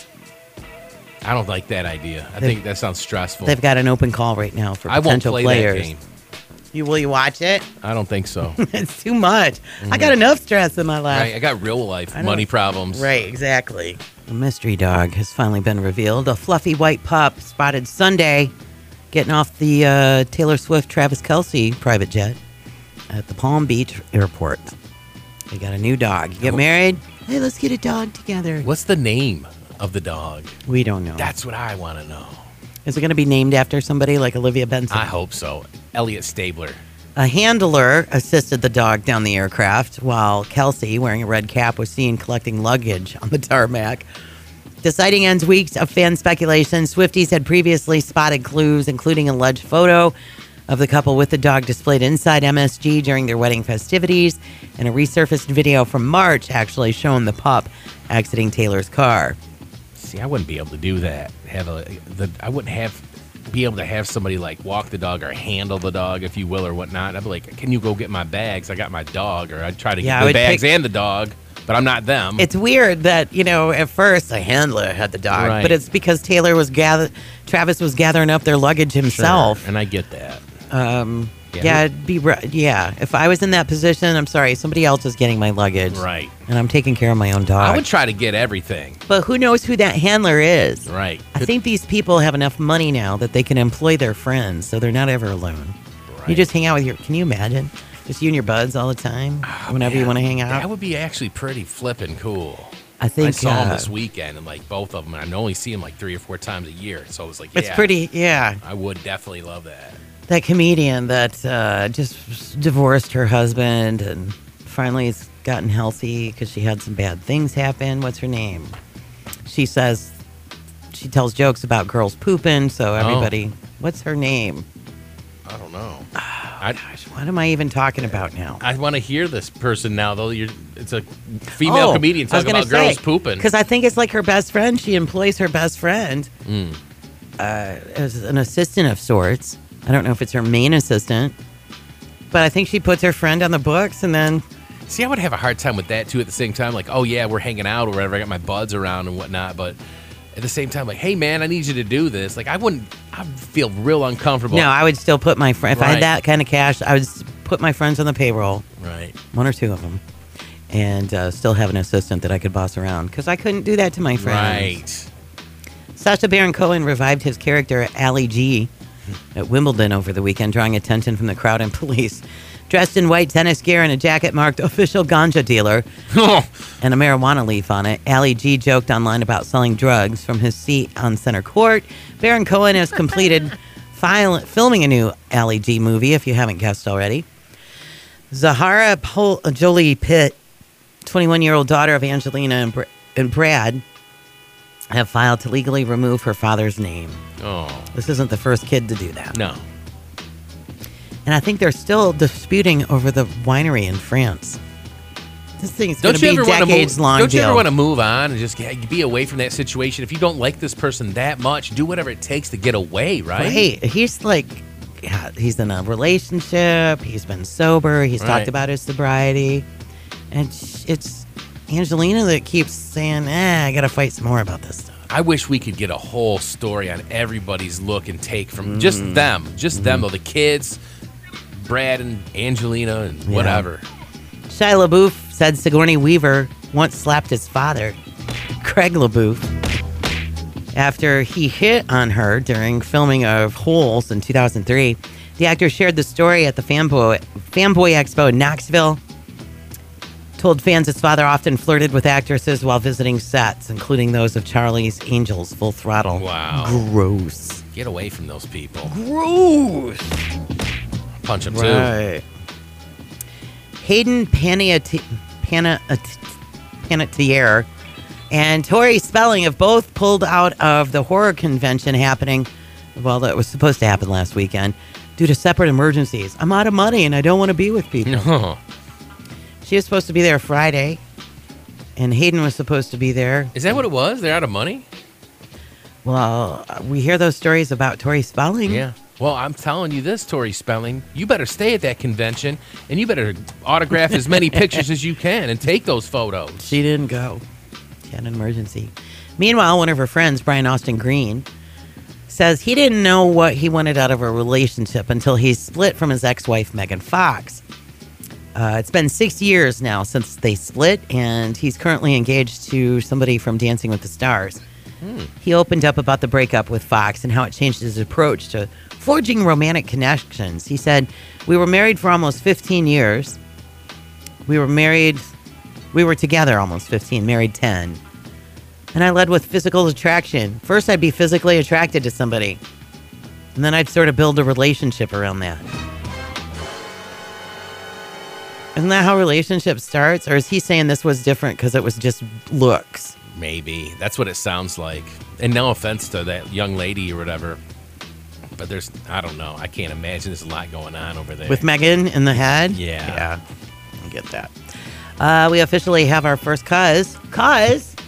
I don't like that idea. I
They've-
think that sounds stressful.
They've got an open call right now for
I won't
potential
play
players.
that game.
You will you watch it?
I don't think so.
It's too much. I got enough stress in my life.
Right, I got real life
I know.
money problems.
Right, exactly. A mystery dog has finally been revealed. A fluffy white pup spotted Sunday getting off the uh, Taylor Swift Travis Kelce private jet at the Palm Beach airport. They got a new dog. You get
Oh.
married? Hey, let's get a dog together.
What's the name of the dog?
We don't know.
That's what I want to know.
Is it going to be named after somebody like Olivia Benson?
I hope so. Elliot Stabler.
A handler assisted the dog down the aircraft while Kelsey, wearing a red cap, was seen collecting luggage on the tarmac. The sighting ends weeks of fan speculation. Swifties had previously spotted clues, including a alleged photo of the couple with the dog displayed inside M S G during their wedding festivities, and a resurfaced video from March actually showing the pup exiting Taylor's car.
See, I wouldn't be able to do that. Have a the I wouldn't have be able to have somebody like walk the dog or handle the dog, if you will, or whatnot. I'd be like, "Can you go get my bags? I got my dog." Or I'd try to
Yeah, I
get the
would
bags
pick-
and the dog, but I'm not them.
It's weird that, you know, at first a handler had the dog,
Right.
but it's because Taylor was gather Travis was gathering up their luggage
Sure,
himself.
and I get that.
Um,
Yeah.
yeah, it'd be ri- yeah. If I was in that position, I'm sorry, somebody else is getting my luggage,
Right.
and I'm taking care of my own dog.
I would try to get everything.
But who knows who that handler is?
Right.
I think these people have enough money now that they can employ their friends, so they're not ever alone.
Right.
You just hang out with your. Can you imagine? Just you and your buds all the time, whenever you
Man,
want to hang out.
That would be actually pretty flippin' cool.
I think
I saw them
uh,
this weekend, and like both of them, and I only see them like three or four times a year. So it was like,
It's
yeah,
pretty. Yeah,
I would definitely love that.
that comedian that uh, just divorced her husband and finally has gotten healthy because she had some bad things happen. What's her name? She says she tells jokes about girls pooping, so everybody. What's her name?
I don't know. I,
What am I even talking about now?
I want to hear this person now, though. You're, it's a female comedian talking about girls pooping.
Because I think it's like her best friend. She employs her best friend
Mm.
uh, as an assistant of sorts. I don't know if it's her main assistant, but I think she puts her friend on the books and then.
See, I would have a hard time with that, too, at the same time. Like, oh, yeah, we're hanging out or whatever. I got my buds around and whatnot. But at the same time, like, hey, man, I need you to do this. Like, I wouldn't, I'd feel real uncomfortable.
No, I would still put my friend. If I
Right.
had that kind of cash, I would s- put my friends on the payroll,
Right.
one or two of them, and uh, still have an assistant that I could boss around because I couldn't do that to my friends.
Right.
Sacha Baron Cohen revived his character Ali G at Wimbledon over the weekend, drawing attention from the crowd and police. Dressed in white tennis gear and a jacket marked official ganja dealer and a marijuana leaf on it, Ali G joked online about selling drugs from his seat on center court. Baron Cohen has completed file- filming a new Ali G movie, if you haven't guessed already. Zahara Pol- Jolie Pitt, twenty-one-year-old daughter of Angelina and, Br- and Brad, have filed to legally remove her father's name.
Oh,
This isn't the first kid to do that.
no.
And I think they're still disputing over the winery in France. This thing's going
Don't
to
you
be
ever want to
decades
move?
long
Don't you
deal.
ever want to move on and just get, be away from that situation? If you don't like this person that much, do whatever it takes to get away, right?
Right. He's like, yeah, he's in a relationship. He's been sober. He's
Right.
talked about his sobriety. And sh- it's Angelina that keeps saying, eh, I got to fight some more about this stuff.
I wish we could get a whole story on everybody's look and take from
Mm.
just them, just them though. The kids, Brad and Angelina and
Yeah.
whatever.
Shia LaBeouf said Sigourney Weaver once slapped his father, Craig LaBeouf, after he hit on her during filming of Holes in two thousand three. The actor shared the story at the Fanboy, Fanboy Expo in Knoxville. told fans his father often flirted with actresses while visiting sets, including those of Charlie's Angels Full Throttle.
Wow.
Gross.
Get away from those people.
Gross.
Punch them,
Right. Hayden Panettiere Pana, Panettiere and Tori Spelling have both pulled out of the horror convention happening, well, that was supposed to happen last weekend, due to separate emergencies. I'm out of money and I don't want to be with people.
too.
She was supposed to be there Friday, and Hayden was supposed to be there.
Is that what it was? They're out of money?
Well, we hear those stories about Tori Spelling.
Yeah. Well, I'm telling you this, Tori Spelling. You better stay at that convention, and you better autograph as many pictures as you can and take those photos.
She didn't go. She had an emergency. Meanwhile, one of her friends, Brian Austin Green, says he didn't know what he wanted out of a relationship until he split from his ex-wife, Megan Fox. Uh, it's been six years now since they split, and he's currently engaged to somebody from Dancing with the Stars. Hmm. He opened up about the breakup with Fox and how it changed his approach to forging romantic connections. He said, "We were married for almost fifteen years. We were married, we were together almost fifteen, married ten. And I led with physical attraction. First, I'd be physically attracted to somebody, and then I'd sort of build a relationship around that." Isn't that how relationship starts? Or is he saying this was different because it was just looks?
Maybe. That's what it sounds like. And no offense to that young lady or whatever, but there's, I don't know. I can't imagine there's a lot going on over there.
With Megan in the head?
Yeah.
Yeah, I get that. Uh, we officially have our first cuz. Cuz,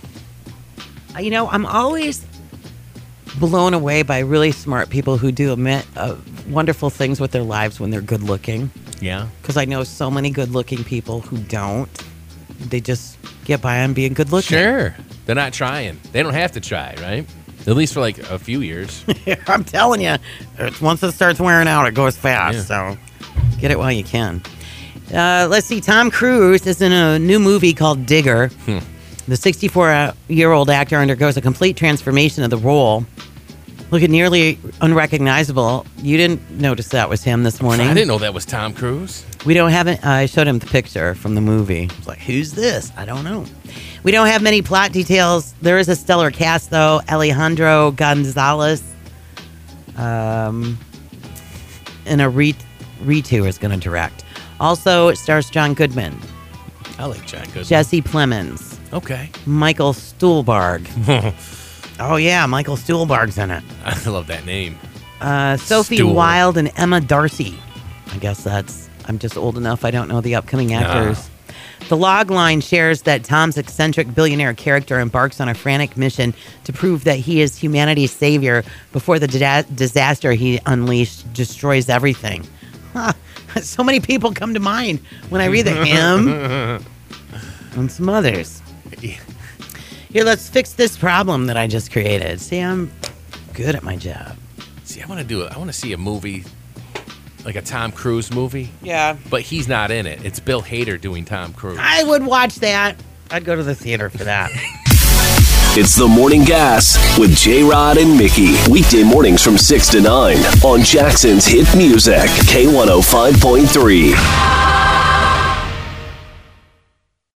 you know, I'm always blown away by really smart people who do ama- uh, wonderful things with their lives when they're good looking.
Yeah.
Because I know so many good looking people who don't. They just get by on being good looking.
Sure. They're not trying. They don't have to try, right? At least for like a few years.
I'm telling you, once it starts wearing out, it goes fast.
Yeah.
So get it while you can. Uh, let's see. Tom Cruise is in a new movie called Digger.
Hmm.
The sixty-four-year-old actor undergoes a complete transformation of the role. Looking nearly unrecognizable. You didn't notice that was him this morning.
I didn't know that was Tom Cruise.
We don't have it. I showed him the picture from the movie. I was like, who's this? I don't know. We don't have many plot details. There is a stellar cast, though. Alejandro Gonzalez. Um, and a re- Ritu is going to direct. Also, it stars John Goodman,
I like John Goodman.
Jesse Plemons,
Okay.
Michael Stuhlbarg. Oh, yeah, Michael Stuhlbarg's in it.
I love that name.
Uh, Sophie
Stuhl.
Wilde and Emma Darcy. I guess that's, I'm just old enough. I don't know the upcoming actors. The log line shares that Tom's eccentric billionaire character embarks on a frantic mission to prove that he is humanity's savior before the da- disaster he unleashed destroys everything. Huh. So many people come to mind when I read the him and some others. Here, let's fix this problem that I just created. See, I'm good at my job.
See, I want to do it. I want to see a movie, like a Tom Cruise movie,
Yeah.
but he's not in it. It's Bill Hader doing Tom Cruise.
I would watch that. I'd go to the theater for that.
It's the Morning Gas with J-Rod and Mickey. Weekday mornings from six to nine on Jackson's Hit Music, K one oh five point three.